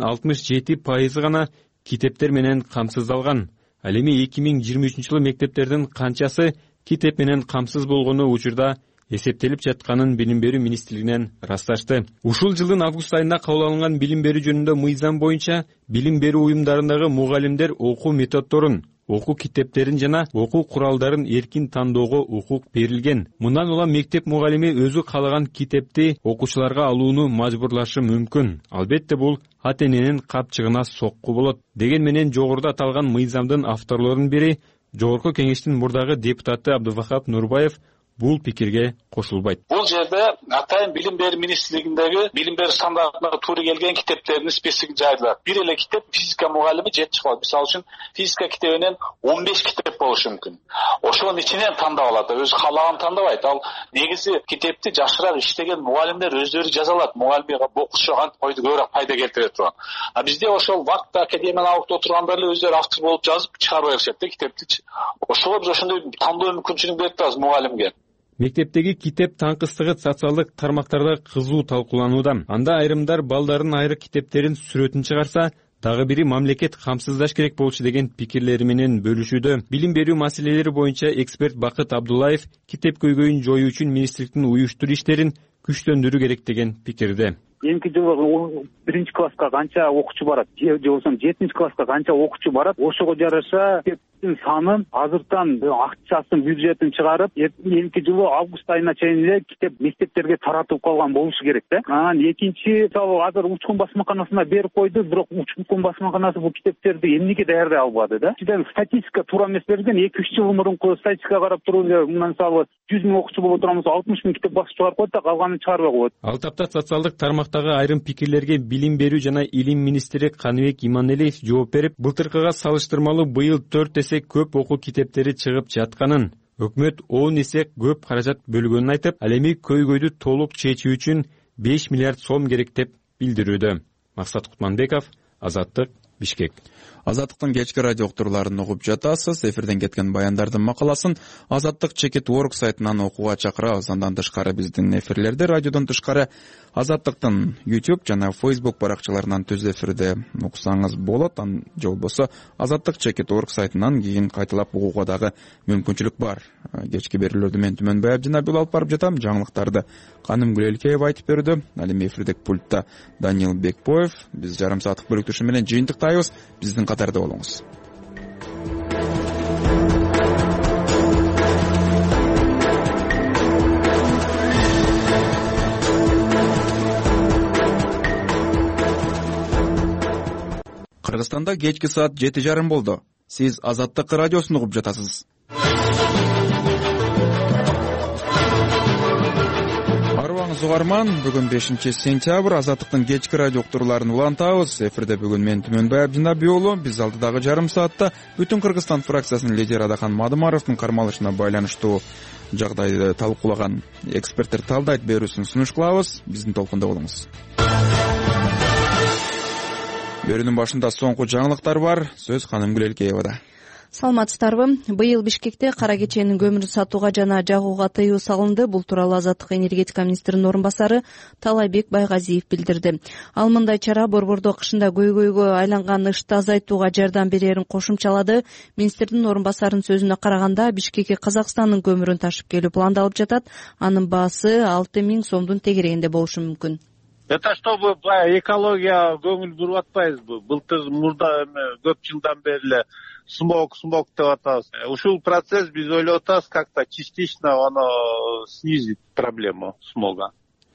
67% гана китептер менен камсыздалган. Ал эми 2023-жылы мектептердин канчасы китеп менен камсыз болгону учурда эсептелип жатканын Билим берүү министрлигинен ырасташты. Ушул жылдын август айында кабыл алынган билим берүү жөнүндө мыйзам боюнча билим берүү уюмдарындагы мугалимдер окуу методдорун, окуу китептерин жана окуу куралдарын эркин тандоого укук берилген. Мындан улам мектеп мугалими өзү каалаган китепти окуучуларга алууну мажбурлашы мүмкүн. Албетте бул ата-эненин капчыгына сокку болот. Деген менен жогоруда аталган мыйзамдын авторлорунун бири Жогорку кеңештин мурдагы депутаты Абдувахап Нурбаев бул пикирге кошулбайт. Бул жерде атайын билим берүү министрлигиндеги билим берүү стандартына туура келген китептердин списогун жайдылар. Бир эле китеп физика мугалими жетишип калат. Мисалы үчүн физика китебинен 15 китеп болушу мүмкүн. Ошонун ичинен тандап алат, өзү каалаган тандабайт. Ал негизи китепти жашыраак иштеген мугалимдер өздөрү жаза алат. Мугалимге окуучу койду көбүрөөк пайда келтире турган. А бизде ошол вакытта академияда окуп отургандар эле өздөрү автор болуп жазып чыгарып беришет да китепти. Ошого биз ошондой тандоо мүмкүнчүлүк берип турабыз мугалимге. Мектептеги китеп таңкыстыгы социалдык тармактарда кызуу талкууланууда. Анда айрымдар балдардын айры китептерин сүрөтүн чыгарса, дагы бири мамлекет камсыздаш керек болчу деген пикирлери менен бөлүшүүдө. Билим берүү маселелери боюнча эксперт Бакыт Абдуллаев китеп көйгөйүн жоюу үчүн министрликтин уюштуруу иштерин күчтөндүрүү керек деген пикирде. Эмки жылы 1-класска канча окуучу барат, же болбосо 7-класска канча окуучу барат, ошого жараша китептин санын азыртан акчасын, бюджетин чыгарып, эмки жылы август айына чейин эле китеп мектептерге таратып калган болушу керек да. Анан экинчи, мисалы азыр Учкун басмаканасына берип койду, бирок Учкун басмаканасы бул китептерди эмнеге даярдай албады да. Статистика туура эмес берилген, 2-3 жыл мурунку статистика карап туруп эле, мисалы 100 миң окуучу боло турган болсо 60 миң китеп басып чыгарып коет да, калганын чыгарбай коет. Ал тапта социалдык тармактагы айрым пикирлерге билим берүү жана илим министри Каныбек Иманелиев жооп берип, былтыркыга салыштырмалуу быйыл 4 эсе көп окуу китептери чыгып жатканын, өкмөт 10 эсе көп каражат бөлгөнүн айтып, ал эми көйгөйдү толук чечүү үчүн 5 миллиард сом керек деп билдирүүдө. Максат Кутманбеков, Азаттык, Бишкек. Азаттыктын кечки радио уктурууларын угуп жатасыз. Эфирден кеткен баяндардын макаласын Azatlyk.org сайтынан окууга чакырабыз. Андан тышкары биздин эфирлерди радиодон тышкары Азаттыктын YouTube жана Facebook баракчаларынан түз эфирде уксаңыз болот. Же болбосо Azatlyk.org сайтынан кийин кайталап угууга дагы мүмкүнчүлүк бар. Кечки берүүлөрдү мен Түмөнбай Абдинабил алып барып жатам. Жаңылыктарды Каным Гүлелкеева айтып берди. Ал эми эфирдеги пультта Даниил Бекбоев. Биз жарым сааттык бөлүктүшү менен жыйынтыктайбыз. Биздин катарда болуңуз. Кыргызстанда кечки саат 7:30 болду. Сиз Азаттык радиосун угуп жатасыз. Арыбаңыз угарман, бүгүн 5-сентябрь Азаттыктын кечки радио уктурууларын улантабыз. Эфирде бүгүн мен Түмөнбай Абдинабил уулу. Биз алдыдагы жарым саатта бүтүн Кыргызстан фракциясынын лидери Адахан Мадымаровдун кармалышына байланыштуу жагдайды талкуулаган эксперттер талдайт берүүсүн сунуш кылабыз. Биздин толкунда болуңуз. Берүүнүн башында соңку жаңылыктар бар. Сөз Ханым Гүлелкеевада. Саламатсыздарбы? Быйыл Бишкекте кара кеченин көмүрүн сатууга жана жагууга тыюу салынды. Бул тууралуу Азаттык энергетика министринин орун басары Талайбек Байгазиев билдирди. Ал мындай чара борбордо кышында көйгөйгө айланган ышты азайтууга жардам берерин кошумчалады. Министрдин орун басарынын сөзүнө караганда, Бишкекке Казакстандын көмүрүн ташып келүү пландалып жатат. Анын баасы 6000 сомдун тегерегинде болушу мүмкүн. Это чтобы экология көңүл буруп атпайбызбы? Былтыр мурда көп жылдан бери смог деп атабыз. Ушул процесс биз ойлоп атабыз, как-то частично оно снизит проблему смога.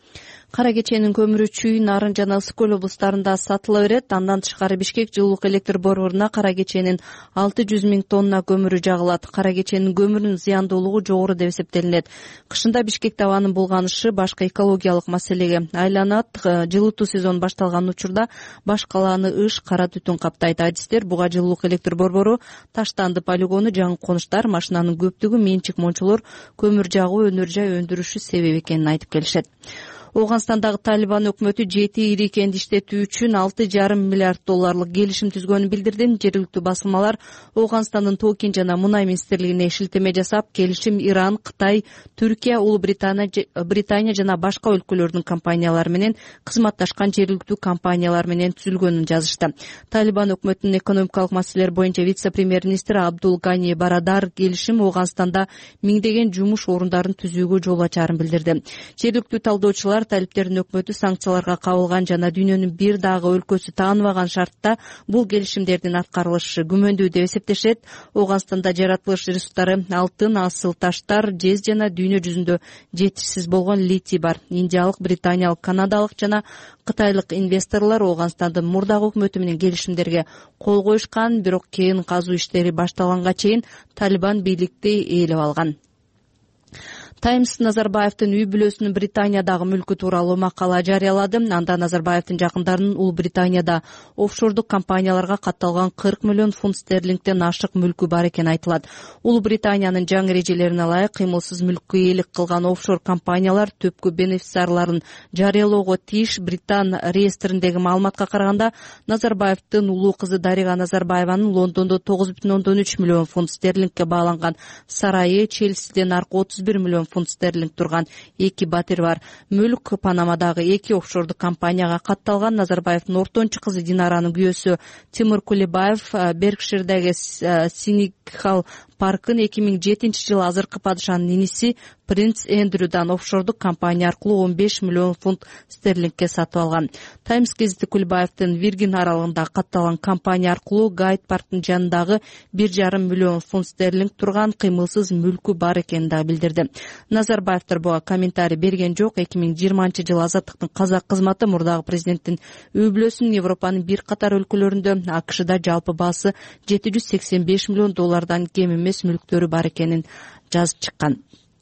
Кара кеченин көмүрү Чүй, Нарын жана Ысык көл облустарында сатыла берет. Андан тышкары Бишкек жылуулук электр борборуна кара кеченин 600 000 тонна көмүрү жагылат. Кара кеченин көмүрүнүн зыяндуулугу жогору деп эсептелинет. Кышында Бишкекте абанын булганышы башка экологиялык маселеге айланат. Жылытуу сезону башталган учурда баш калааны ыш, кара түтүн каптайт. Адистер буга жылуулук электр борбору, Таштанды полигону, жаңы конуштар, машинанын көптүгү, менчик мончолор көмүр жагуу өнөр жай өндүрүшү себеп экенин айтып келишет. Ооганстандагы Талибан өкмөтү 7 ири кенди иштетүү үчүн 6,5 миллиард долларлык келишим түзгөнүн билдирди. Жергиликтүү басылмалар Ооганстандын Тоокин жана Мунай министрлигине шилтеме жасап, келишим Иран, Кытай, Түркия, Улуу Британия жана башка өлкөлөрдүн компаниялары менен кызматташкан жергиликтүү компаниялар менен түзүлгөнүн жазышты. Талибан өкмөтүнүн экономикалык маселелер боюнча вице-премьер-министри Абдул Гани Барадар келишим Ооганстанда миңдеген жумуш орундарын түзүүгө жол ачаарын билдирди. Жергиликтүү талдоочулар талиптердин өкмөтү санкцияларга кабылган жана дүйнөнүн бир дагы өлкөсү тааныбаган шартта бул келишимдердин аткарылышы күмөндүү деп эсептешет. Ооганстанда жаратылыш ресурстары алтын, асыл таштар, жез жана дүйнө жүзүндө жетишсиз болгон литий бар. Индиялык, британиялык, канадалык жана кытайлык инвесторлор Ооганстандын мурдагы өкмөтү менен келишимдерге кол коюшкан, бирок кийин казуу иштери башталганга чейин Талибан бийликти ээлеп алган. Таймс Назарбаевдин үй бүлөсүнүн Британиядагы мүлкү тууралуу макала жарыялады. Анда Назарбаевдин жакындарынын Улуу Британияда офшордук компанияларга катталган 40 миллион фунт стерлингден ашык мүлкү бар экени айтылат. Улуу Британиянын жаңы эрежелерине ылайык кыймылсыз мүлккө ээлик кылган офшор компаниялар төпкү бенефициарларын жарыялоого тийиш. Британ реестриндеги маалыматка караганда, Назарбаевдин улуу кызы Дарига Назарбаеванын Лондондо 9,3 миллион фунт стерлингге бааланган сарайы, Челсиден аркы 31 миллион фунт стерлинг турган 2 батир бар. Мүлк Панамадагы 2 офшордук компанияга катталган. Назарбаевдин ортончу кызы Динаранын күйөөсү Тимур Кулебаев Беркширдеги Синикхал паркын 2007-жылы азыркы падышанын иниси Принц Эндрюдан офшордук компания аркылуу 15 миллион фунт стерлингге сатып алган. Таймс гезити Кулебаевдин Виргин аралыгында катталган компания аркылуу Гайд парктын жанындагы 1,5 миллион фунт стерлинг турган кыймылсыз мүлкү бар экенин да билдирди. Назарбаевдер буга комментарий берген жок. 2020-жылы Азаттыктын казак кызматы мурдагы президенттин үй бүлөсүнүн Европанын бир катар өлкөлөрүндө АКШда жалпы баасы 785 миллион доллардан кем эмес мүлктөрү бар экенин жазып чыккан.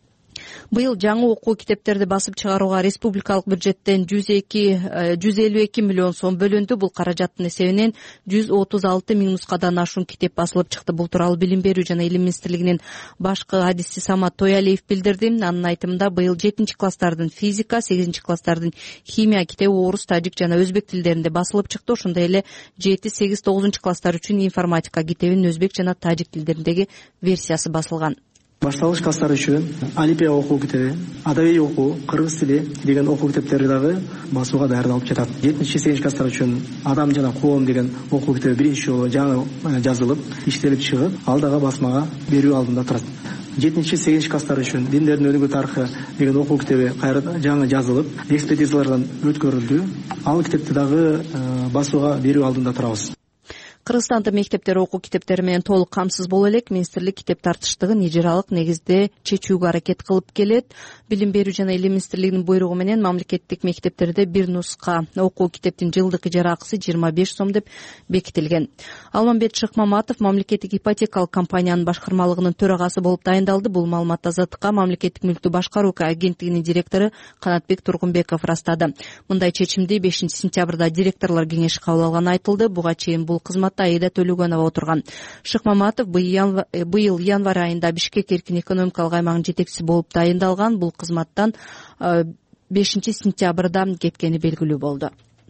Быйыл жаңы окуу китептерди басып чыгарууга республикалык бюджеттен 152 миллион сом бөлүндү. Бул каражаттын эсебинен 136 миң нускадан ашуун китеп басылып чыкты. Бул тууралуу Билим берүү жана Илим министрлигинин башкы адиси Самат Тоялиев билдирди. Анын айтымында быйыл 7-класстардын физика, 8-класстардын химия китеби орус, тажик жана өзбек тилдеринде басылып чыкты. Ошондой эле 7, 8, 9-класстар үчүн информатика китебинин өзбек жана тажик тилдериндеги версиясы басылган. Башталгыч класстар үчүн Алипия окуу китеби, адабий окуу, кыргыз тили деген окуу китептери дагы басууга даярдалып жатат. 7-8 класстар үчүн Адам жана коом деген окуу китеби биринчи жолу жаңы жазылып, иштелип чыгып, ал дагы басмага берүү алдында турат. 7-8 класстар үчүн Диндердин өнүгүү тарыхы деген окуу китеби кайра жаңы жазылып, экспертизалардан өткөрүлдү. Ал китепти дагы басууга берүү алдында турабыз. Кыргызстанда мектептер окуу китептери менен толук камсыз боло элек. Министрлик китеп тартыштыгын ижралык негизде чечүүгө аракет кылып келет. Билим берүү жана Илим министрлигинин буйругу менен мамлекеттик мектептерде бир нуска окуу китептин жылдык ижара акысы 25 сом деп бекитилген. Алмамбет Шыкмаматов мамлекеттик ипотекалык компаниянын башкармалыгынын төрагасы болуп дайындалды. Бул маалыматты Азаттыкка мамлекеттик мүлктү башкаруу агенттигинин директору Канатбек Тургунбеков ырастады. Мындай чечимди 5-сентябрда директорлор кеңеши кабыл алганы айтылды. Буга чейин бул кызмат Аида Төлөгөнова отурган. Шыкмаматов быйыл январь айында Бишкек эркин экономикалык аймагынын жетекчиси болуп дайындалган. Бул кызматтан 5-сентябрда кеткени белгилүү болду.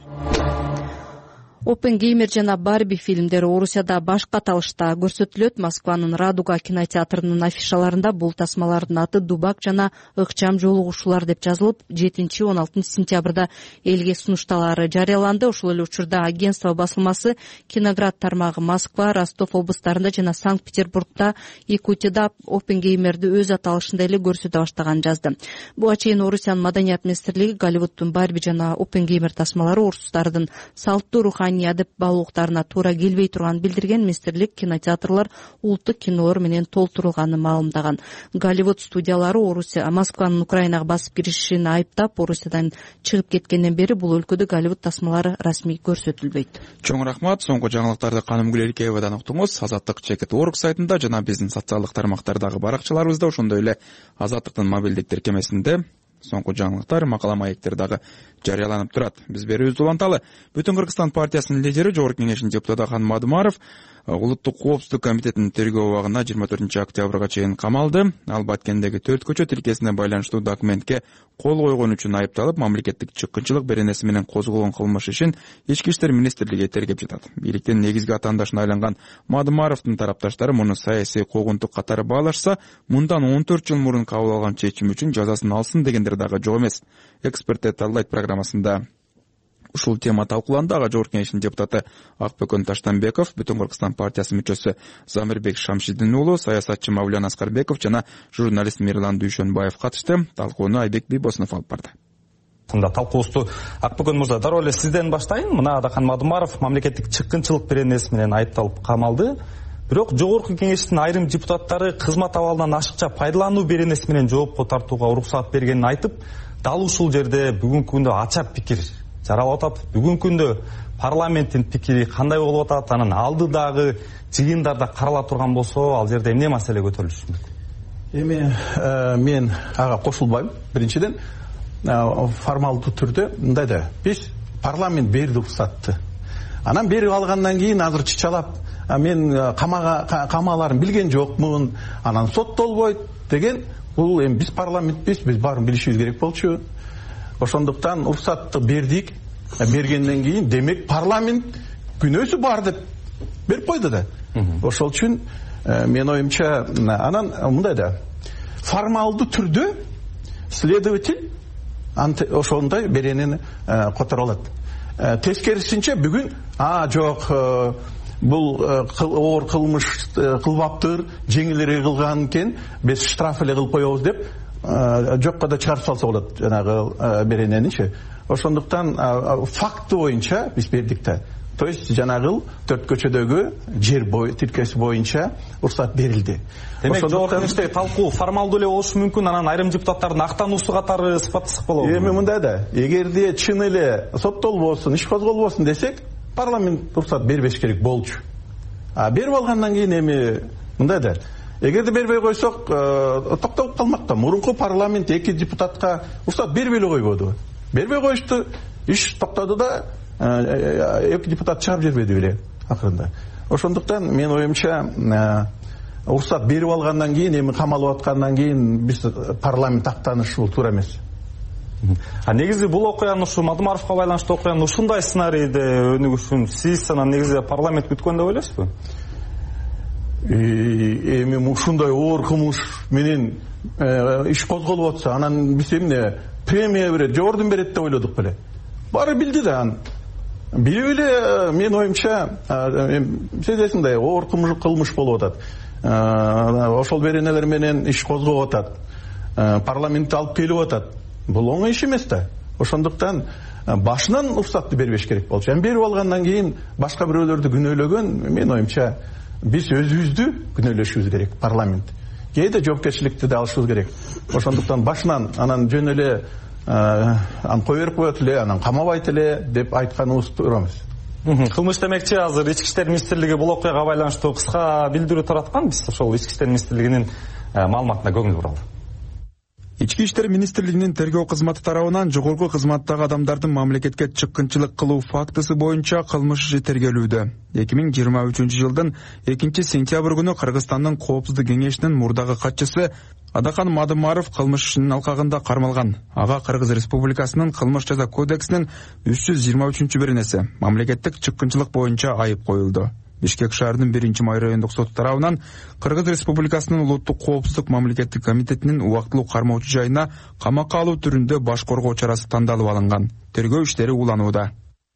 Оппенгеймер жана Барби фильмдери Орусияда башка аталышта көрсөтүлөт. Москванын Радуга кинотеатрынын афишаларында бул тасмалардын аты Дубак жана ыкчам жолугушуулар деп жазылып, 7-16 сентябрда элге сунушталары жарыяланды. Ошол эле учурда агентство басылмасы Киноград тармагы Москва, Ростов облустарында жана Санкт-Петербургда, Якутияда Оппенгеймерди өз аталышында эле көрсөтө баштаганын жазды. Буга чейин Орусиянын маданият министрлиги Голливудтун Барби жана Оппенгеймер тасмалары орустардын салттуу руханий адеп баалуулуктарына туура келбей турганын билдирген. Министрлик кинотеатрлар улуттук кинолор менен толтурулганын маалымдаган. Голливуд студиялары Москванын Украинага басып киришин айыптап, Орусиядан чыгып кеткенден бери бул өлкөдө Голливуд тасмалары расмий көрсөтүлбөйт. Чоң рахмат. Соңку жаңылыктарды Канымгүл Эркеевадан уктуңуз. Азаттык Чекит.org сайтында жана биздин социалдык тармактардагы баракчаларыбызда, ошондой эле Азаттыктын мобилдик тиркемесинде соңку жаңылыктар, макала маектер дагы жарыяланып турат. Биз берүүбүздү уланталы. Бүтүн Кыргызстан партиясынын лидери, Жогорку Кеңештин депутаты Хан Мадумаров Улуттук коопсуздук комитетинин тергөө убагына 24 октябрга чейин камалды. Ал Баткендеги 4 көчө тилкесине байланыштуу документке кол койгон үчүн айыпталып, мамлекеттик чыккынчылык беренеси менен козголгон кылмыш ишин Ички иштер министрлиги тергеп жатат. Бийликтин негизги атаандашына айланган Мадумаровдун тарапташтары муну саясий куугунтук катары баалашса, мындан 14 жыл мурун кабыл алган чечим үчүн жазасын алсын дегендер дагы жок эмес. Эксперт талдайт программасында ушул тема талкууланды. Ага Жогорку Кеңештин депутаты Акбөкөн Таштанбеков, Бүтүн Кыргызстан партиясы мүчөсү Замирбек Шамшидин уулу, саясатчы Мавлян Аскарбеков жана журналист Мирлан Дүйшөнбаев катышты. Талкууну Айбек Бийбосунов алып барды. Талкуубузду Акбөкөн мырза, дароо эле сизден баштайын. Мына Хан Мадумаров мамлекеттик чыккынчылык беренеси менен айыпталып камалды. Бирок Жогорку Кеңештин айрым депутаттары кызмат абалынан ашыкча пайдалануу беренеси менен жоопко тартууга уруксат бергенин айтып, дал ушул жерде бүгүнкү күндө ача пикир жаралып атат. Бүгүнкү күндө парламенттин пикири кандай болуп атат, анын алдыдагы жыйындарда карала турган болсо, ал жерде эмне маселе көтөрүлүшү мүмкүн? Эми мен ага кошулбайм. Биринчиден, формалдуу түрдө мындай да, биз парламент берди уруксатты. Анан берип алгандан кийин азыр чычалап, мен камаларын билген жокмун, анан соттолбойт деген, бул эми биз парламентпиз, биз баарын билишибиз керек болчу. Ошондуктан уруксатты бердик. Бергенден кийин демек парламент күнөөсү бар деп берип койду да. Ошол үчүн мен оюмча анан мындай да, формалдуу түрдө следователь ошондой беренени которо алат. Тескерисинче бүгүн жок, бул оор кылмыш кылбаптыр, жеңилирээк кылган экен, биз штраф эле кылып коебуз деп жокко да чыгарып салса болот жанагы берененичи. Ошондуктан факты боюнча биз бердик да. То есть жанагы 4 көчөдөгү жер тилкеси боюнча уруксат берилди. Демек Жогорку Кеңештеги талкуу формалдуу эле болушу мүмкүн, анан айрым депутаттардын актануусу катары сыпаттасак болобу? Эми мындай да, эгерде чын эле соттолбосун, иш козголбосун десек, парламент уруксат бербеш керек болчу. Берип алгандан кийин эми мындай да, эгерде бербей койсок токтолуп калмак да. Мурунку парламент 2 депутатка уруксат бербей эле койбоду. Бербей коюшту, иш токтоду да 2 депутат чыгып жибербеди беле акырында. Ошондуктан мен оюмча уруксат берип алгандан кийин, эми камалып аткандан кийин биз парламент актаныш бул туура эмес. Негизи бул окуянын ушу Мадумаровго байланыштуу окуянын ушундай сценарийде өнүгүшүн сиз анан негизи парламент күткөн деп ойлойсузбу? Эми ушундай оор кылмыш менен иш козголуп атса, анан биз эмне премия берет, жогордун берет деп ойлодук беле. Баары билди да аны. Билип эле мен оюмча сезесиңдей оор кылмыш болуп атат. Ошол беренелер менен иш козголуп атат. Парламентте алып келип атат. Бул оңой иш эмес да. Ошондуктан башынан уруксатты бербеш керек болчу. Берип алгандан кийин башка бирөөлөрдү күнөөлөгөн, мен оюмча биз өзүбүздү күнөөлөшүбүз керек, парламент. Кээде жоопкерчиликти да алышыбыз керек. Ошондуктан башынан анан жөн эле кой берип коет эле, анан камабайт эле деп айтканыбыз туура эмес. Кылмыш демекчи, азыр Ички иштер министрлиги бул окуяга байланыштуу кыска билдирүү тараткан. Биз ошол Ички иштер министрлигинин маалыматына көңүл буралы. Ички иштер министрлигинин тергөө кызматы тарабынан жогорку кызматтагы адамдардын мамлекетке чыккынчылык кылуу фактысы боюнча кылмыш иши тергелүүдө. 2023-жылдын 2-сентябрь күнү Кыргызстандын Коопсуздук кеңешинин мурдагы катчысы Адахан Мадумаров кылмыш ишинин алкагында кармалган. Ага Кыргыз Республикасынын кылмыш жаза кодексинин 323-беренеси мамлекеттик чыккынчылык боюнча айып коюлду. Бишкек шаарынын 1-май райондук соту тарабынан Кыргыз Республикасынын улуттук коопсуздук мамлекеттик комитетинин убактылуу кармоочу жайына камакка алуу түрүндө баш коргоо чарасы тандалып алынган. Тергөө иштери уланууда.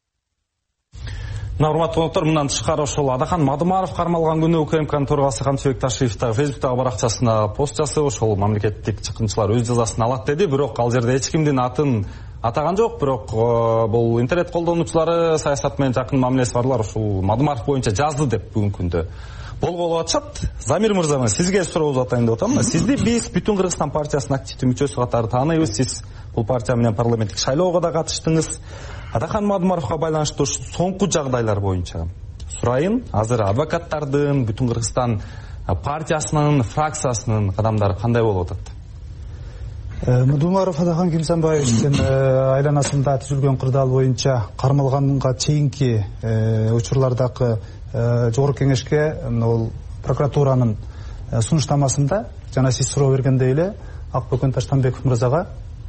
Урматтуу коноктору, мындан тышкары ошол Адахан Мадумаров кармалган күнү УКМКнын төрагасы Камчыбек Ташиев дагы Фейсбуктагы баракчасына пост жасап, ошол мамлекеттик чыккынчылар өз жазасын алат деди. Бирок ал жерде эч кимдин атын атаган жок. Бирок бул интернет колдонуучулары, саясат менен жакын мамилеси барлар ушул Мадумаров боюнча жазды деп бүгүнкү күндө болголуп атышат. Замир мырза, сизге сурообузду атайын деп атам. Сизди биз Бүтүн Кыргызстан партиясынын активдүү мүчөсү катары тааныйбыз. Сиз бул партия менен парламенттик шайлоого да катыштыңыз. Адахан Мадумаровго байланыштуу соңку жагдайлар боюнча сурайын. Азыр адвокаттардын, Бүтүн Кыргызстан партиясынын, фракциясынын кадамдары кандай болуп атат? Мадумаров Адахан Кимсанбаевичтин айланасында түзүлгөн кырдаал боюнча кармалганга чейинки учурлардагы жогорку кеңешке ол прокуратуранын сунуштамасында жана сиз суроо бергендей эле Акбөкөн Таштанбеков мырзага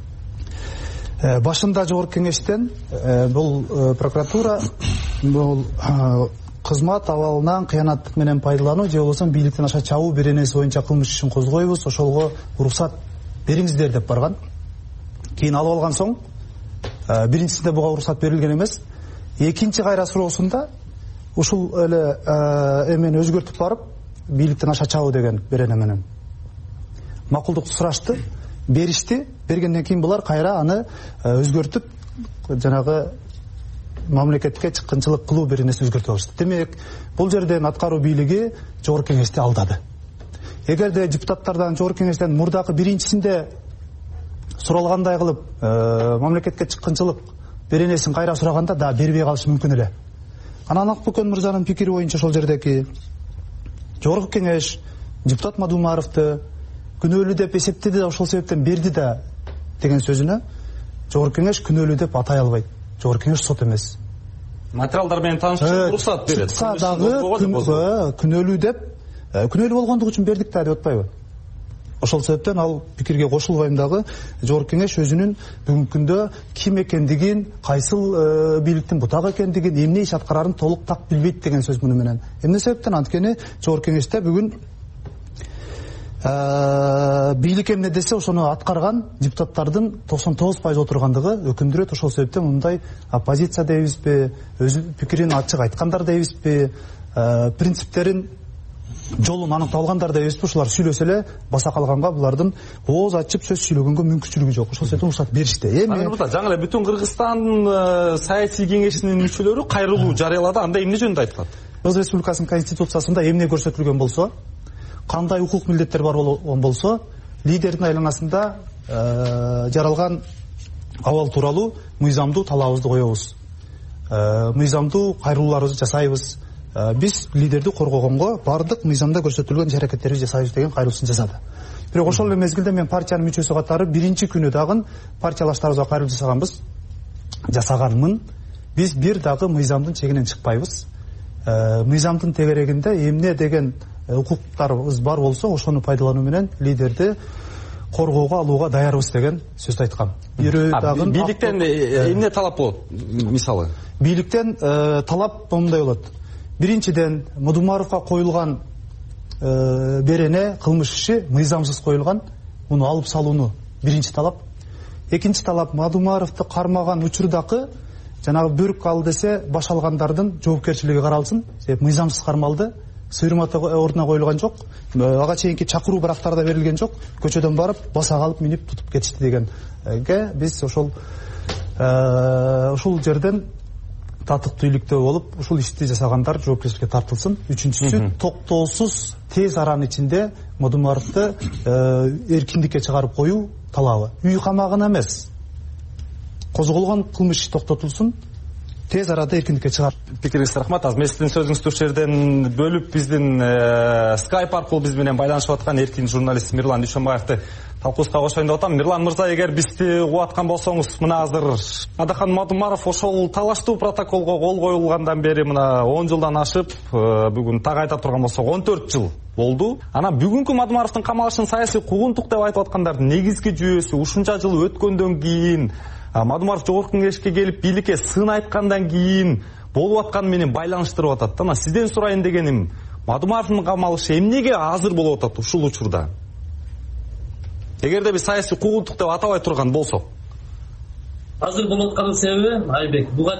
башында жогорку кеңештен бул прокуратура бул кызмат абалынан кыянаттык менен пайдалануу же болбосо бийликтен аша чабуу беренеси боюнча кылмыш ишин козгойбуз, ошолго уруксат бериңиздер деп барган. Кийин алып алган соң биринчисинде буга уруксат берилген эмес. Экинчи кайра суроосунда ушул эле эмени өзгөртүп барып бийликтен аша чабуу деген берене менен макулдукту сурашты, беришти. Бергенден кийин булар кайра аны өзгөртүп жанагы мамлекетке чыккынчылык кылуу беренесин өзгөртүп алышты. Демек, бул жерден аткаруу бийлиги жогорку кеңешти алдады. Эгерде депутаттардан жогорку кеңештен мурдагы биринчисинде суралгандай кылып мамлекетке чыккынчылык беренесин кайра сураганда да бербей калышы мүмкүн эле. Анан Акбөкөн мырзанын пикири боюнча ошол жердеги жогорку кеңеш депутат Мадумаровду күнөөлүү деп эсептеди да ошол себептен берди да деген сөзүнө жогорку кеңеш күнөөлүү деп атай албайт. Жогорку кеңеш сот эмес. Материалдар менен таанышып уруксат берет. Чыкса дагы күнөөлүү деп күнөөлүү болгондук үчүн бердик да деп атпайбы? Ошол себептен ал пикирге кошулбайм дагы. Жогорку кеңеш өзүнүн бүгүнкү күндө ким экендигин, кайсыл бийликтин бутагы экендигин, эмне иш аткарарын толук так билбейт деген сөз муну менен. Эмне себептен? Анткени жогорку кеңеште бүгүн бийлик эмне десе ошону аткарган депутаттардын 99% отургандыгы өкүндүрөт. Ошол себептен мындай оппозиция дейбизби, өз пикирин ачык айткандар дейбизби, принциптерин жолун аныкталгандар дейбизби, ушулар сүйлөсө эле баса калганга булардын ооз ачып сөз сүйлөгөнгө мүмкүнчүлүгү жок. Ошол себептен уруксат беришти. Эми жаңы эле Бүтүн Кыргызстан саясий кеңешинин мүчөлөрү кайрылуу жарыялады. Анда эмне жөнүндө айтылат? Кыргыз Республикасынын конституциясында эмне көрсөтүлгөн болсо, кандай укук милдеттер бар болгон болсо, лидердин айланасында жаралган абал тууралуу мыйзамдуу талабыбызды коебуз. Мыйзамдуу кайрылууларыбызды жасайбыз. биз лидерди коргогонго баардык мыйзамда көрсөтүлгөн аракеттерди жасайбыз деген кайрылуусун жасады. Бирок ошол эле мезгилде мен партиянын мүчөсү катары биринчи күнү дагы партиялаштарыбызга кайрылуу жасаганмын. Биз бир дагы мыйзамдын чегинен чыкпайбыз. Мыйзамдын тегерегинде эмне деген укуктарыбыз бар болсо ошону пайдалануу менен лидерди коргоого алууга даярбыз деген сөздү айткам. Бийликтен эмне талап болот? Мисалы бийликтен талап мындай болот. Биринчиден Мадумаровго коюлган берене кылмыш иши мыйзамсыз коюлган, муну алып салууну биринчи талап. Экинчи талап Мадумаровду кармаган учурдагы жанагы бөрк ал десе баш алгандардын жоопкерчилиги каралсын. Себеп мыйзамсыз кармалды, сыйырматы ордуна коюлган жок, ага чейинки чакыруу барактарда берилген жок, көчөдөн барып баса калып минип тутуп кетишти дегенге биз ошол жерден татыктуу иликтөө болуп, ушул ишти жасагандар жоопкерчиликке тартылсын. Үчүнчүсү токтоосуз тез аранын ичинде Мадумаровду эркиндикке чыгарып коюу талабы. Үй камагына эмес, козголгон кылмыш токтотулсун, тез арада эркиндикке чыгарып. Пикириңизге рахмат. Азыр мен сиздин сөзүңүздү ушул жерден бөлүп, биздин Skype аркылуу биз менен байланышып аткан эркин журналист Мирлан Дүйшөнбаевди талкуубузга кошоюн деп атам. Мирлан мырза, эгер бизди угуп аткан болсоңуз, мына азыр Адахан Мадумаров ошол талаштуу протоколго кол коюлгандан бери мына 10 жылдан ашып, бүгүн так айта турган болсок 14 жыл болду. Ана бүгүнкү Мадумаровдун камалышын саясий куугунтук деп айтып аткандардын негизги жүйөсү ушунча жыл өткөндөн кийин, Мадумаров жогорку кеңешке келип бийликке сын айткандан кийин болуп атканы менен байланыштырып атат. Ана сизден сурайын дегеним, Мадумаровдун камалышы эмнеге азыр болуп атат ушул учурда? Эгерде биз саясий куугунтук деп атабай турган болсок. Азыр болуп атканын себеби Айбек, буга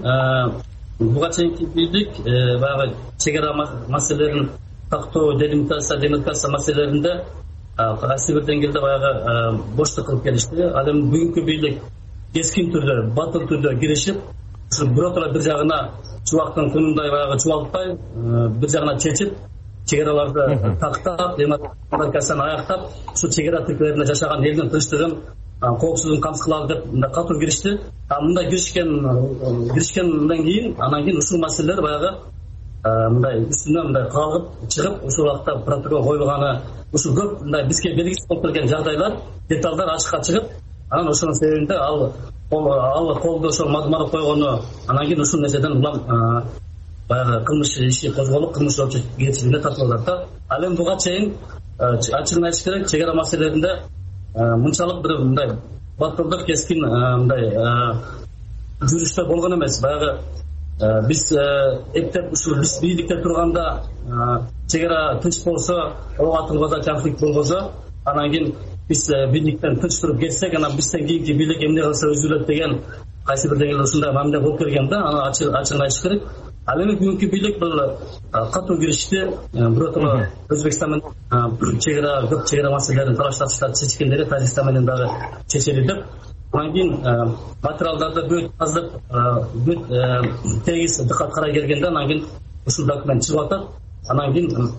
чейинки бийлик баягы чегара маселелерин тактоо, демилитация маселелеринде кайсы бир деңгээлде баягы боштук кылып келишти. Ал эми бүгүнкү бийлик кескин түрдө, батыл түрдө киришип, ушу биротура бир жагына чубактын кунундай баягы чубалтпай, бир жагына чечип, чегараларды тактап, демилитацияны аяктап, ушу чегара тилкелеринде жашаган элдин тынчтыгын, коопсуздугун камсыз деп катуу киришти. Мындай киришкенден кийин, анан кийин ушул маселелер баягы мындай үстүнөн мындай калгып чыгып, ушул убакта протокол коюлганы, ушул көп мындай бизге белгисиз болуп келген жагдайлар, деталдар ачыкка чыгып, анан ошонун себебинде ал колду ошол Мадумаров койгону, анан кийин ушул нерседен улам баягы кылмыш иши козголуп, кылмыш жоопкерчилигине тартылып атат. Ал эми буга чейин ачыгын айтыш керек, чегара маселелеринде мынчалык бир мындай батылдык, кескин мындай жүрүштөр болгон эмес. Баягы биз эптеп ушул биз бийликте турганда чегара тынч болсо, ок атылбаса, конфликт болбосо, анан кийин биз бийликтен тынч туруп кетсек, анан бизден кийинки бийлик эмне кылса үзүлөт деген кайсы бир деңгээлде ушундай мамиле болуп келген да. Аны ачыгын айтыш керек. Ал эми бүгүнкү бийлик бул катуу киришти. Биротура Өзбекстан менен көп чегара маселелерин талашташта чечкендери Тажикстан менен дагы чечели деп. Анан кийин материалдарды бүт аздап, бүт тегиз дыкат карай келгенде, анан кийин ушул документ чыгып атат. Анан кийин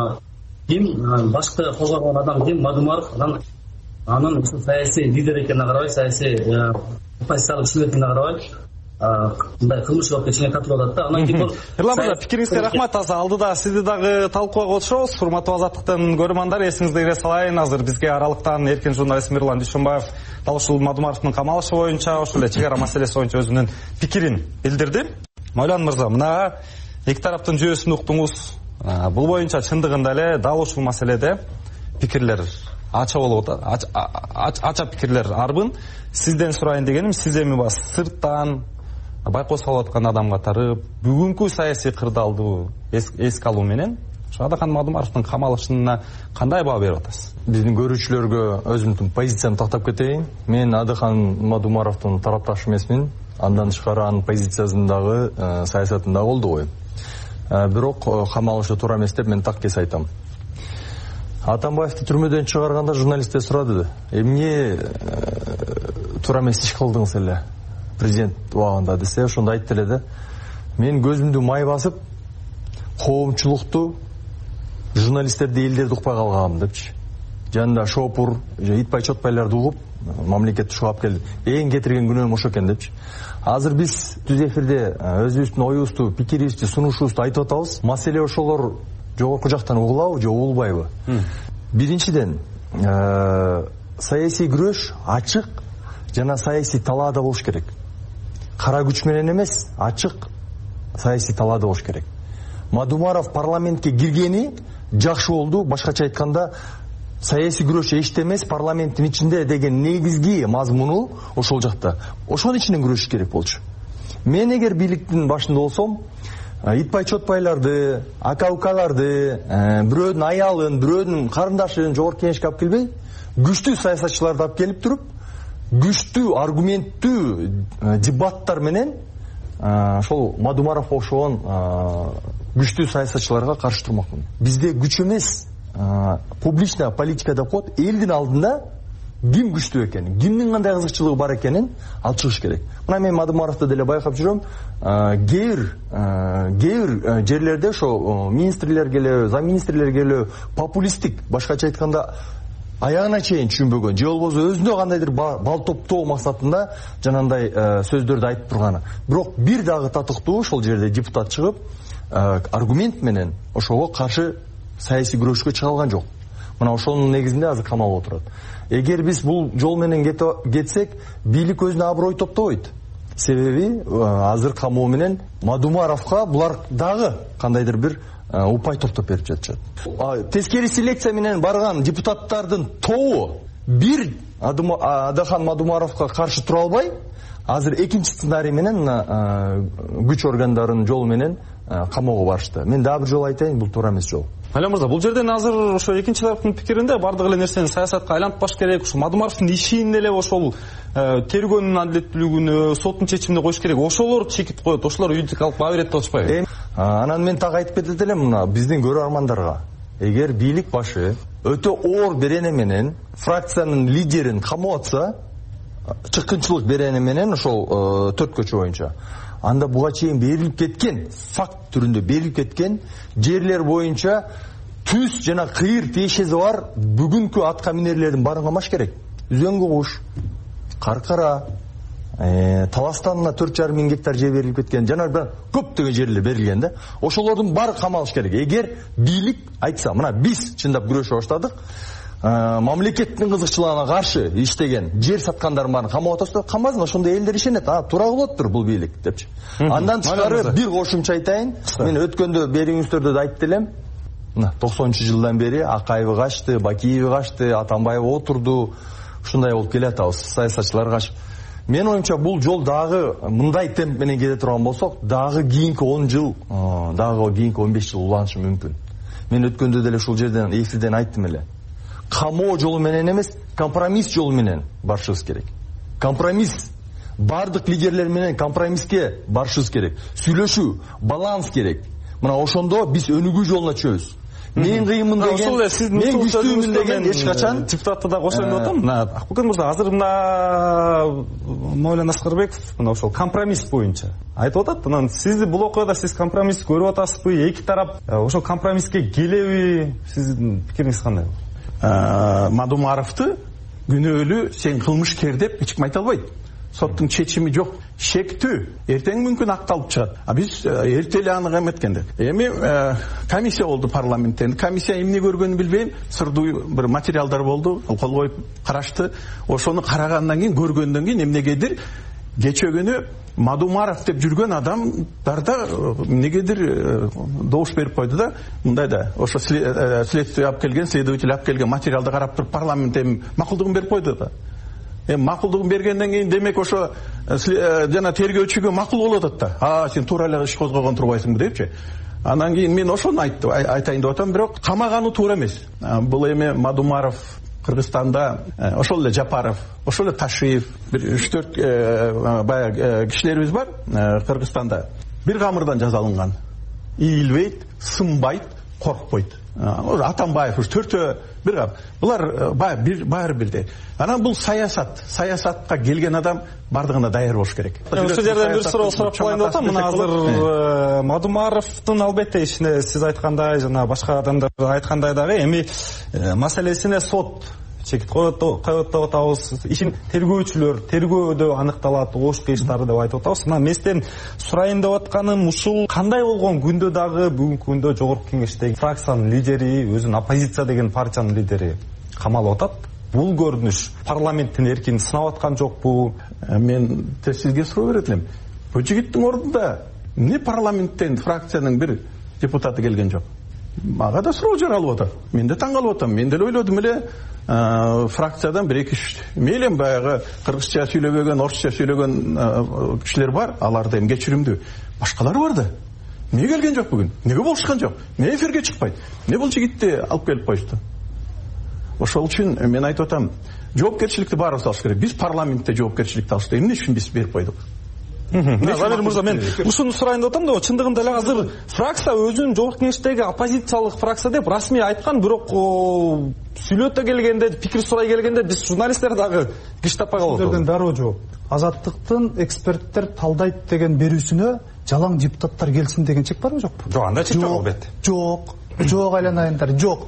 ким башкы колгогон адам ким? Мадумаров. Анын ушул саясий лидер экенине карабай, саясий оппозициялык ишмер экенине карабай, мындай кылмыш жоопкерчиликке тартылып атат да. Анан кийин бул Эрлан мырза, пикириңизге рахмат. Азыр алдыда сизди дагы талкууга кошобуз. Урматтуу Азаттыктын көрөрмандар, эсиңизде кире салайын, азыр бизге аралыктан эркин журналист Мирлан Дүйшөнбаев дал ушул Мадумаровдун камалышы боюнча, ошол эле чегара маселеси боюнча өзүнүн пикирин билдирди. Майлан мырза, мына эки тараптын жүйөсүн уктуңуз. Бул боюнча чындыгында эле дал ушул маселеде пикирлер ача болуп атат, ача пикирлер арбын. Сизден сурайын дегеним, сиз эми бас сырттан байкоо салып аткан адам катары бүгүнкү саясий кырдаалды эске алуу менен Адахан Мадумаровдун камалышына кандай баа берип атасыз? Биздин көрүүчүлөргө өзүмдүн позициямды тактап кетейин. Мен Адахан Мадумаровдун тарапташы эмесмин. Андан тышкары анын позициясындагы, саясатындагы колдобойм. Бирок камалышы туура эмес деп мен так кес айтам. Атамбаевди түрмөдөн чыгарганда журналисттер сурады, эмне туура эмес иш кылдыңыз эле президент убагында десе, ошондо айтты эле да, мен көзүмдү май басып, коомчулукту, журналисттерди, элдерди укпай калгам депчи. Жанында шопур, итпай чотпайларды угуп, мамлекетти ушуга алып келди. Эң кетирген күнөөм ошо экен депчи. азыр биз түз эфирде өзүбүздүн оюбузду, пикирибизди, сунушубузду айтып атабыз. Маселе ошолор жогорку жактан угулабы же угулбайбы? Биринчиден, саясий күрөш ачык жана саясий талаада болуш керек. Кара күч менен эмес, ачык саясий талаада болуш керек. Мадумаров парламентке киргени жакшы болду. Башкача айтканда, саясий күрөш эчте эмес, парламенттин ичинде деген негизги мазмуну ошол жакта. Ошонун ичинен күрөшүш керек болчу. Мен эгер бийликтин башында болсом, итпай чотпайларды, ака-укаларды, бирөөнүн аялын, бирөөнүн карындашын жогорку кеңешке алып келбей, күчтүү саясатчыларды алып келип туруп, күчтүү аргументтүү дебаттар менен ошол Мадумаров окшогон күчтүү саясатчыларга каршы турмакмын. Бизде күч эмес, публичная политика деп коет, элдин алдында ким күчтүү экенин, кимдин кандай кызыкчылыгы бар экенин алып чыгыш керек. Мына мен Мадумаровду деле байкап жүрөм. Кээ бир жерлерде ошо министрлер келе, замминистрлер келе популисттик, башкача айтканда аягына чейин түшүнбөгөн, же болбосо өзүнө кандайдыр бал топтоо максатында жанандай сөздөрдү айтып турганы. Бирок бир дагы татыктуу ошол жерде депутат чыгып, аргумент менен ошого каршы саясий күрөшкө чыга алган жок. Мына ошонун негизинде азыр камалып отурат. Эгер биз бул жол менен кетсек, бийлик өзүнө аброй топтобойт. Себеби азыр камоо менен Мадумаровго булар дагы кандайдыр бир упай топтоп берип жатышат. Тескери селекция менен барган депутаттардын тобу бир Адахан Мадумаровго каршы тура албай, азыр экинчи сценарий менен күч органдарынын жолу менен камоого барышты. Мен дагы бир жолу айтайын, бул туура эмес жол. Алим мырза, бул жерден азыр ошо экинчи тараптын пикиринде бардык эле нерсени саясатка айлантпаш керек. Ошо Мадумаровдун ишин эле ошол тергөөнүн адилеттүүлүгүнө, соттун чечимине коюш керек. Ошолор чекит коет, ошолор үйдүк алып баа берет деп атышпайбы? Анан мен так айтып кетет элем мына биздин көрөрмандарга. Эгер бийлик башы өтө оор берене менен фракциянын лидерин камап атса, чыккынчылык берене менен ошол 4 көчө боюнча, анда буга чейин берилип кеткен, факт түрүндө берилип кеткен жерлер боюнча түз жана кыйыр тиешеси бар бүгүнкү атка минерлердин баарын камаш керек. Үзөңгү куш, Каркара, Таластанына 4,5 миң гектар жер берилип кеткен, жана көптөгөн жерлер берилген да. Ошолордун баары камалыш керек. Эгер бийлик айтса, мына биз чындап күрөшө баштадык, мамлекеттин кызыкчылыгына каршы иштеген жер саткандардын баарын камап атасыздар, камбасын, ошондой элдер ишенет. Туура кылыптыр бул бийлик депчи. Андан тышкары бир кошумча айтайын. Мен өткөндө берүүңүздөрдө да айтып элем. 90-жылдан бери Акаевы качты, Бакиеви качты, Атамбаев отурду. Ушундай болуп келатабыз, саясатчылар качып. Мен оюмча бул жол дагы мындай темп менен кете турган болсок, дагы кийинки 10 жыл, дагы кийинки 15 жыл уланышы мүмкүн. Мен өткөндө деле ушул жерден эфирден айттым эле. Камоо жолу менен эмес, компромисс жолу менен барышыбыз керек. Компромисс, бардык лидерлер менен компромисске барышыбыз керек. Сүйлөшүү, баланс керек. Мына ошондо биз өнүгүү жолуна чөбүз. Мен кыйынмын деген, мен күчтүүмүн деген эч качан депутатты да кошоюн деп атам. Мына Акбүкен мырза, азыр мына Мойлан Аскарбеков мына ошол компромисс боюнча айтып атат. Анан сизди бул окуяда сиз компромисс көрүп атасызбы? Эки тарап ошол компромисске келеби? Сиздин пикириңиз кандай? Мадумаровду күнөөлүү, сен кылмышкер деп эч ким айта албайт. Соттун чечими жок. Шектүү. Эртең мүмкүн акталып чыгат. Биз эрте эле аны эметкенде. Эми комиссия болду парламенттен. Комиссия эмне көргөнүн билбейм. Сырдуу бир материалдар болду. Кол коюп карашты. Ошону карагандан кийин, көргөндөн кийин эмнегедир кече күнү Мадумаров деп жүргөн адамдарда эмнегедир добуш берип койду да. Мындай да, ошо следствие алып келген, следователь алып келген материалды карап туруп парламентте макулдугун берип койду да. Макулдугун бергенден кийин демек ошо жана тергөөчүгө макул болуп атат да. Сен туура эле иш козгогон турбайсыңбы депчи. Анан кийин мен ошону айтайын деп атам, бирок камаганы туура эмес. Бул эми Мадумаров Кыргызстанда, ошол эле Жапаров, ошол эле Ташиев, бир 3-4 баягы кишилерибиз бар Кыргызстанда. Бир камырдан жазалынган. Ийилбейт, сынбайт, коркпойт. Атамбаев уж 4 бир кап. Булар баары бирдей. Анан бул саясатка келген адам бардыгына даяр болуш керек. Ошол жерден бир суроо сурап коеюн деп атам. Мына азыр Мадумаровдун албетте ишине сиз айткандай жана башка адамдар айткандай дагы эми маселесине сот чекит коет деп атабыз. Ишин тергөөдө аныкталат, ош кештары деп айтып атабыз. Мына местен сурайын деп атканым ушул кандай болгон күндө дагы бүгүнкү күндө жогорку кеңештеги фракциянын лидери, өзүнүн оппозиция деген партиянын лидери камалып атат. Бул көрүнүш парламенттин эркин сынап аткан жокпу? Мен сизге суроо берет элем. Бул жигиттин ордунда эмне парламенттен фракциянын бир депутаты келген жок? Мага да суроо жаралып атат. Мен да таң калып атам. Мен деле ойлодум эле фракциядан 1-2 мейлем баягы кыргызча сүйлөбөгөн, орусча сүйлөгөн кишилер бар, аларды эми кечиримдүү. Башкалар бар да. Эмне келген жок бүгүн? Эмнеге болушкан жок? Эмне эфирге чыкпайт? Эмне бул жигитти алып келип коюшту? Ошол үчүн мен айтып атам, жоопкерчиликти баарыбыз алыш керек. Биз парламентте жоопкерчиликти алышты. Эмне үчүн биз берип койдук? Замир мырза, мен ушуну сурайын деп атам да, чындыгында эле азыр фракция өзүнүн жогорку кеңештеги оппозициялык фракция деп расмий айткан, бирок сүйлөтө келгенде, пикир сурай келгенде биз журналисттер дагы киш таппай калып атабыз. Дароо жооп. Азаттыктын эксперттер талдайт деген берүүсүнө жалаң депутаттар келсин деген чек барбы жокпу? Жок, андай чек жок албетте. Жок айланайындар, жок.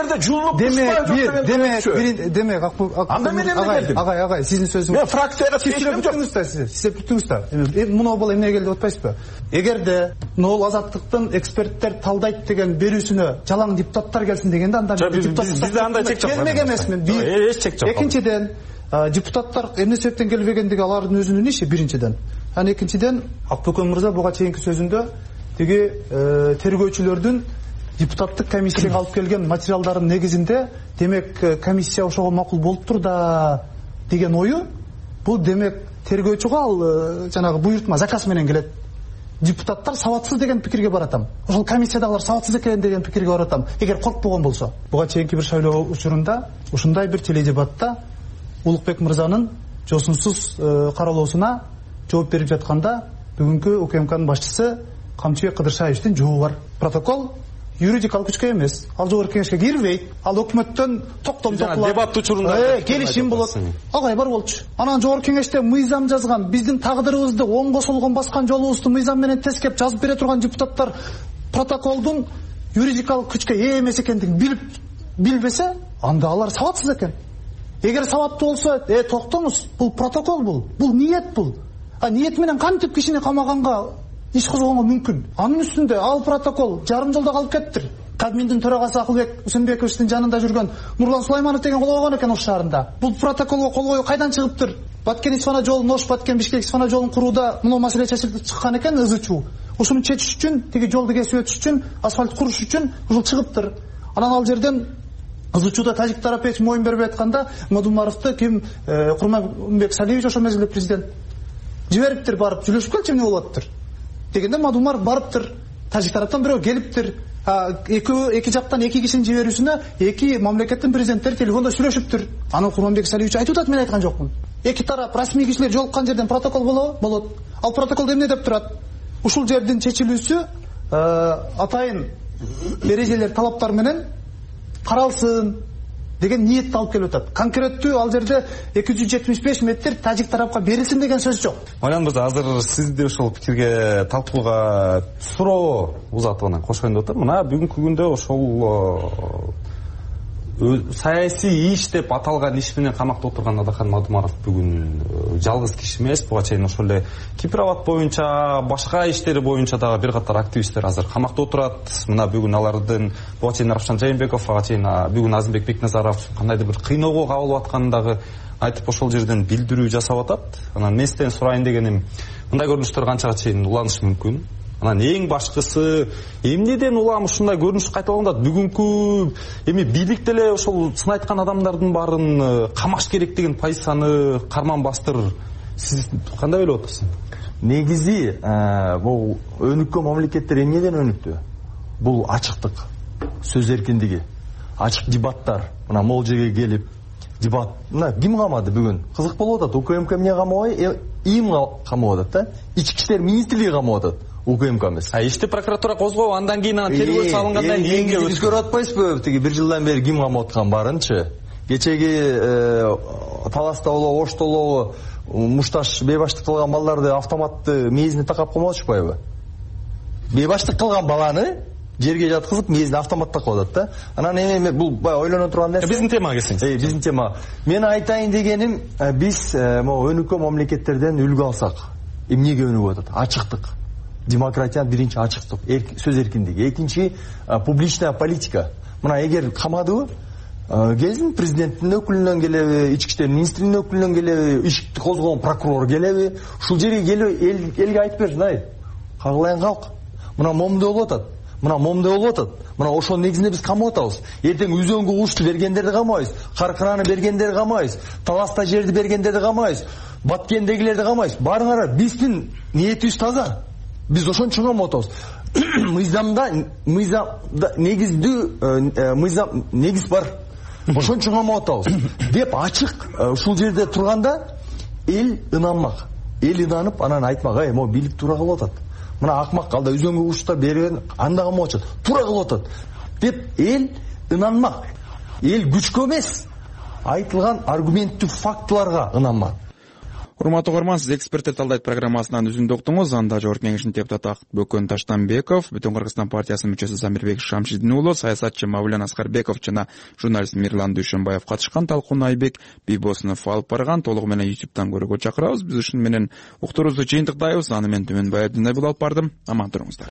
Демек, анда мен эмне келдим? Агай, сиздин сөзүңүз. Мен фракцияга чечилип бүттүңүз да, сиз бүттүңүз да. Муну бул эмне келди деп атпайсызбы? Эгерде могул азаттыктын эксперттер талдайт деген берүүсүнө жалаң депутаттар келсин дегенде анда бизде андай чек жок. Келмек эмесмин. Эч чек жок. Экинчиден, депутаттар эмне себептен келбегендиги алардын өзүнүн иши биринчиден. Анан экинчиден, Акбөкөн мырза буга чейинки сөзүндө тиги тергөөчүлөрдүн депутаттык комиссияга алып келген материалдардын негизинде демек комиссия ошого макул болуптур да деген ою, бул демек тергөөчүгө ал жанагы буйртма, заказ менен келет. Депутаттар сабатсыз деген пикирге баратам. Ошол комиссиядагылар сабатсыз экен деген пикирге баратам. Эгер коркпогон болсо. Буга чейинки бир шайлоо учурунда ушундай бир теледебатта Улукбек мырзанын жосунсуз каралоосуна жооп берип жатканда бүгүнкү УКМКнын башчысы Камчыбек Кыдыршаевдин жообу бар. Протокол юридикалык күчкө эмес. Ал жогорку кеңешке кирбейт. Ал өкмөттөн токтом токулат. Дебат учурунда келишим болот. Агай бар болчу. Анан жогорку кеңеште мыйзам жазган, биздин тагдырыбызды оңго солгон баскан жолубузду мыйзам менен тескеп жазып бере турган депутаттар протоколдун юридикалык күчкө ээ эмес экендигин билбесе, анда алар сабатсыз экен. Эгер сабаттуу болсо, токтоңуз, бул протокол бул ниет бул. Ниет менен кантип кишини камаганга иш козгонго мүмкүн. Анын үстүндө ал протокол жарым жылда калып кеттир. Кадминдин төрагасы Акылбек Усенбековичтин жанында жүргөн Нурлан Сулайманов деген кол койгон экен Ош шаарында. Бул протоколго кол коюу кайдан чыгыптыр? Баткен-Исфана жолун, Ош-Баткен-Бишкек-Исфана жолун курууда мына маселе чечилип чыккан экен, ызычуу. Ушуну чечиш үчүн, тиги жолду кесип өтүш үчүн, асфальт куруш үчүн ушул чыгыптыр. Анан ал жерден ызычууда тажик тарапы эч моюн бербей атканда, Мадумаровду ким, Курманбек Салиевич ошол мезгилде президент жибериптир, барып сүйлөшүп келчи эмне болуп атыптыр дегенде Мадумаров барыптыр. Тажик тараптан бирөө келиптир. Эки жактан эки кишинин жиберүүсүнө эки мамлекеттин президенттери телефондо сүйлөшүптүр. Анан Курманбек Салиевич айтып атат, мен айткан жокмун. Эки тарап расмий кишилер жолуккан жерден протокол болот. Ал протоколдо эмне деп турат? Ушул жердин чечилүүсү атайын эрежелер, талаптар менен каралсын деген ниетти алып келип атат. Конкреттүү ал жерде 275 метр тажик тарапка берилсин деген сөз жок. Ойлан мырза, азыр сизди ошол пикирге талкууга суроо узатып анан кошоюн деп атам. Мына бүгүнкү күндө ошол саясий иш деп аталган иш менен камакта отурган Адахан Мадумаров бүгүн жалгыз киши эмес. Буга чейин ошол эле Кипровод боюнча, башка иштери боюнча дагы бир катар активисттер азыр камакта отурат. Мына бүгүн алардын буга чейин Равшан Жайымбеков, ага чейин бүгүн Азымбек Бекназаров кандайдыр бир кыйноого кабылып атканын дагы айтып ошол жерден билдирүү жасап атат. Анан мен сизден сурайын дегеним, мындай көрүнүштөр канчага чейин уланышы мүмкүн? Анан эң башкысы, эмнеден улам ушундай көрүнүш кайталанат? Бүгүнкү эми бийлик деле ошол сын айткан адамдардын баарын камаш керек деген позицияны карман бастыр. Сиз кандай ойлоп атасыз? Негизи бул өнүккөн мамлекеттер эмнеден өнүктү? Бул ачыктык, сөз эркиндиги, ачык дебаттар. Мына могул жерге келип дебат. Мына ким камады бүгүн? Кызык болуп атат. УКМК эмне камабай, им камап атат да? Ички иштер министрлиги камап атат. УКМК эмес. Ишти прокуратура козгоп, андан кийин тергөө салынгандан кийинге биз көрүп атпайсызбы? Тиги бир жылдан бери ким камап аткан барынчы? Кечеги Таласта болобу, Ошто болобу, мушташ бейбаштык кылган балдарды автоматты мээзине такап коймочупайбы? Бейбаштык кылган баланы жерге жаткызып мээзин автоматта кылып атат да. Анан эми бул баягы ойлоно турган нерсе. Биздин темага келсеңиз. Биздин тема. Мен айтайын дегеним, биз могу өнүккөн мамлекеттерден үлгү алсак, эмнеге өнүгүп атат? Ачыктык. Демократиянын биринчи ачыктык, сөз эркиндиги. Экинчи публичная политика. Мына эгер камадыбы, келсин президенттин өкүлүнөн келеби, ички иштер министринин өкүлүнөн келеби, ишти козгогон прокурор келеби, ушул жерге келип элге айтып берсин, ай, кагылайын калк. Мына момундай болуп атат. Мына момундай болуп атат. Мына ошонун негизинде биз камап атабыз. Эртең үзөңгү кушту бергендерди камайбыз, каркыраны бергендерди камайбыз, таласта жерди бергендерди камайбыз, баткендегилерди камайбыз. Барыңар, биздин ниетибиз таза. Биз ошончо камап атабыз. Мыйзамда негиз бар. Ошончо камап атабыз деп ачык ушул жерде турганда эл ынанмак. Эл ынанып анан айтмак, ай, могу бийлик туура кылып атат. Мына акмак калда үзөңгү куштар берген анда камап атат. Туура кылып атат деп эл ынанмак. Эл күчкө эмес, айтылган аргументтүү фактыларга ынанмак. Урматтуу көрөрман, сиз эксперттер талдайт программасынан үзүндү уктуңуз. Анда жогорку кеңештин депутаты Акбөкөн Таштанбеков, Бүтүн Кыргызстан партиясынын мүчөсү Замирбек Шамшидин уулу, саясатчы Мавлен Аскарбеков жана журналист Мирлан Дүйшөнбаев катышкан. Талкууну Айбек Бийбосунов алып барган. Толугу менен YouTube'дан көрүүгө чакырабыз. Биз ушун менен уктуруубузду жыйынтыктайбыз. Аны мен Түмөнбай Абдинай алып бардым. Аман туруңуздар.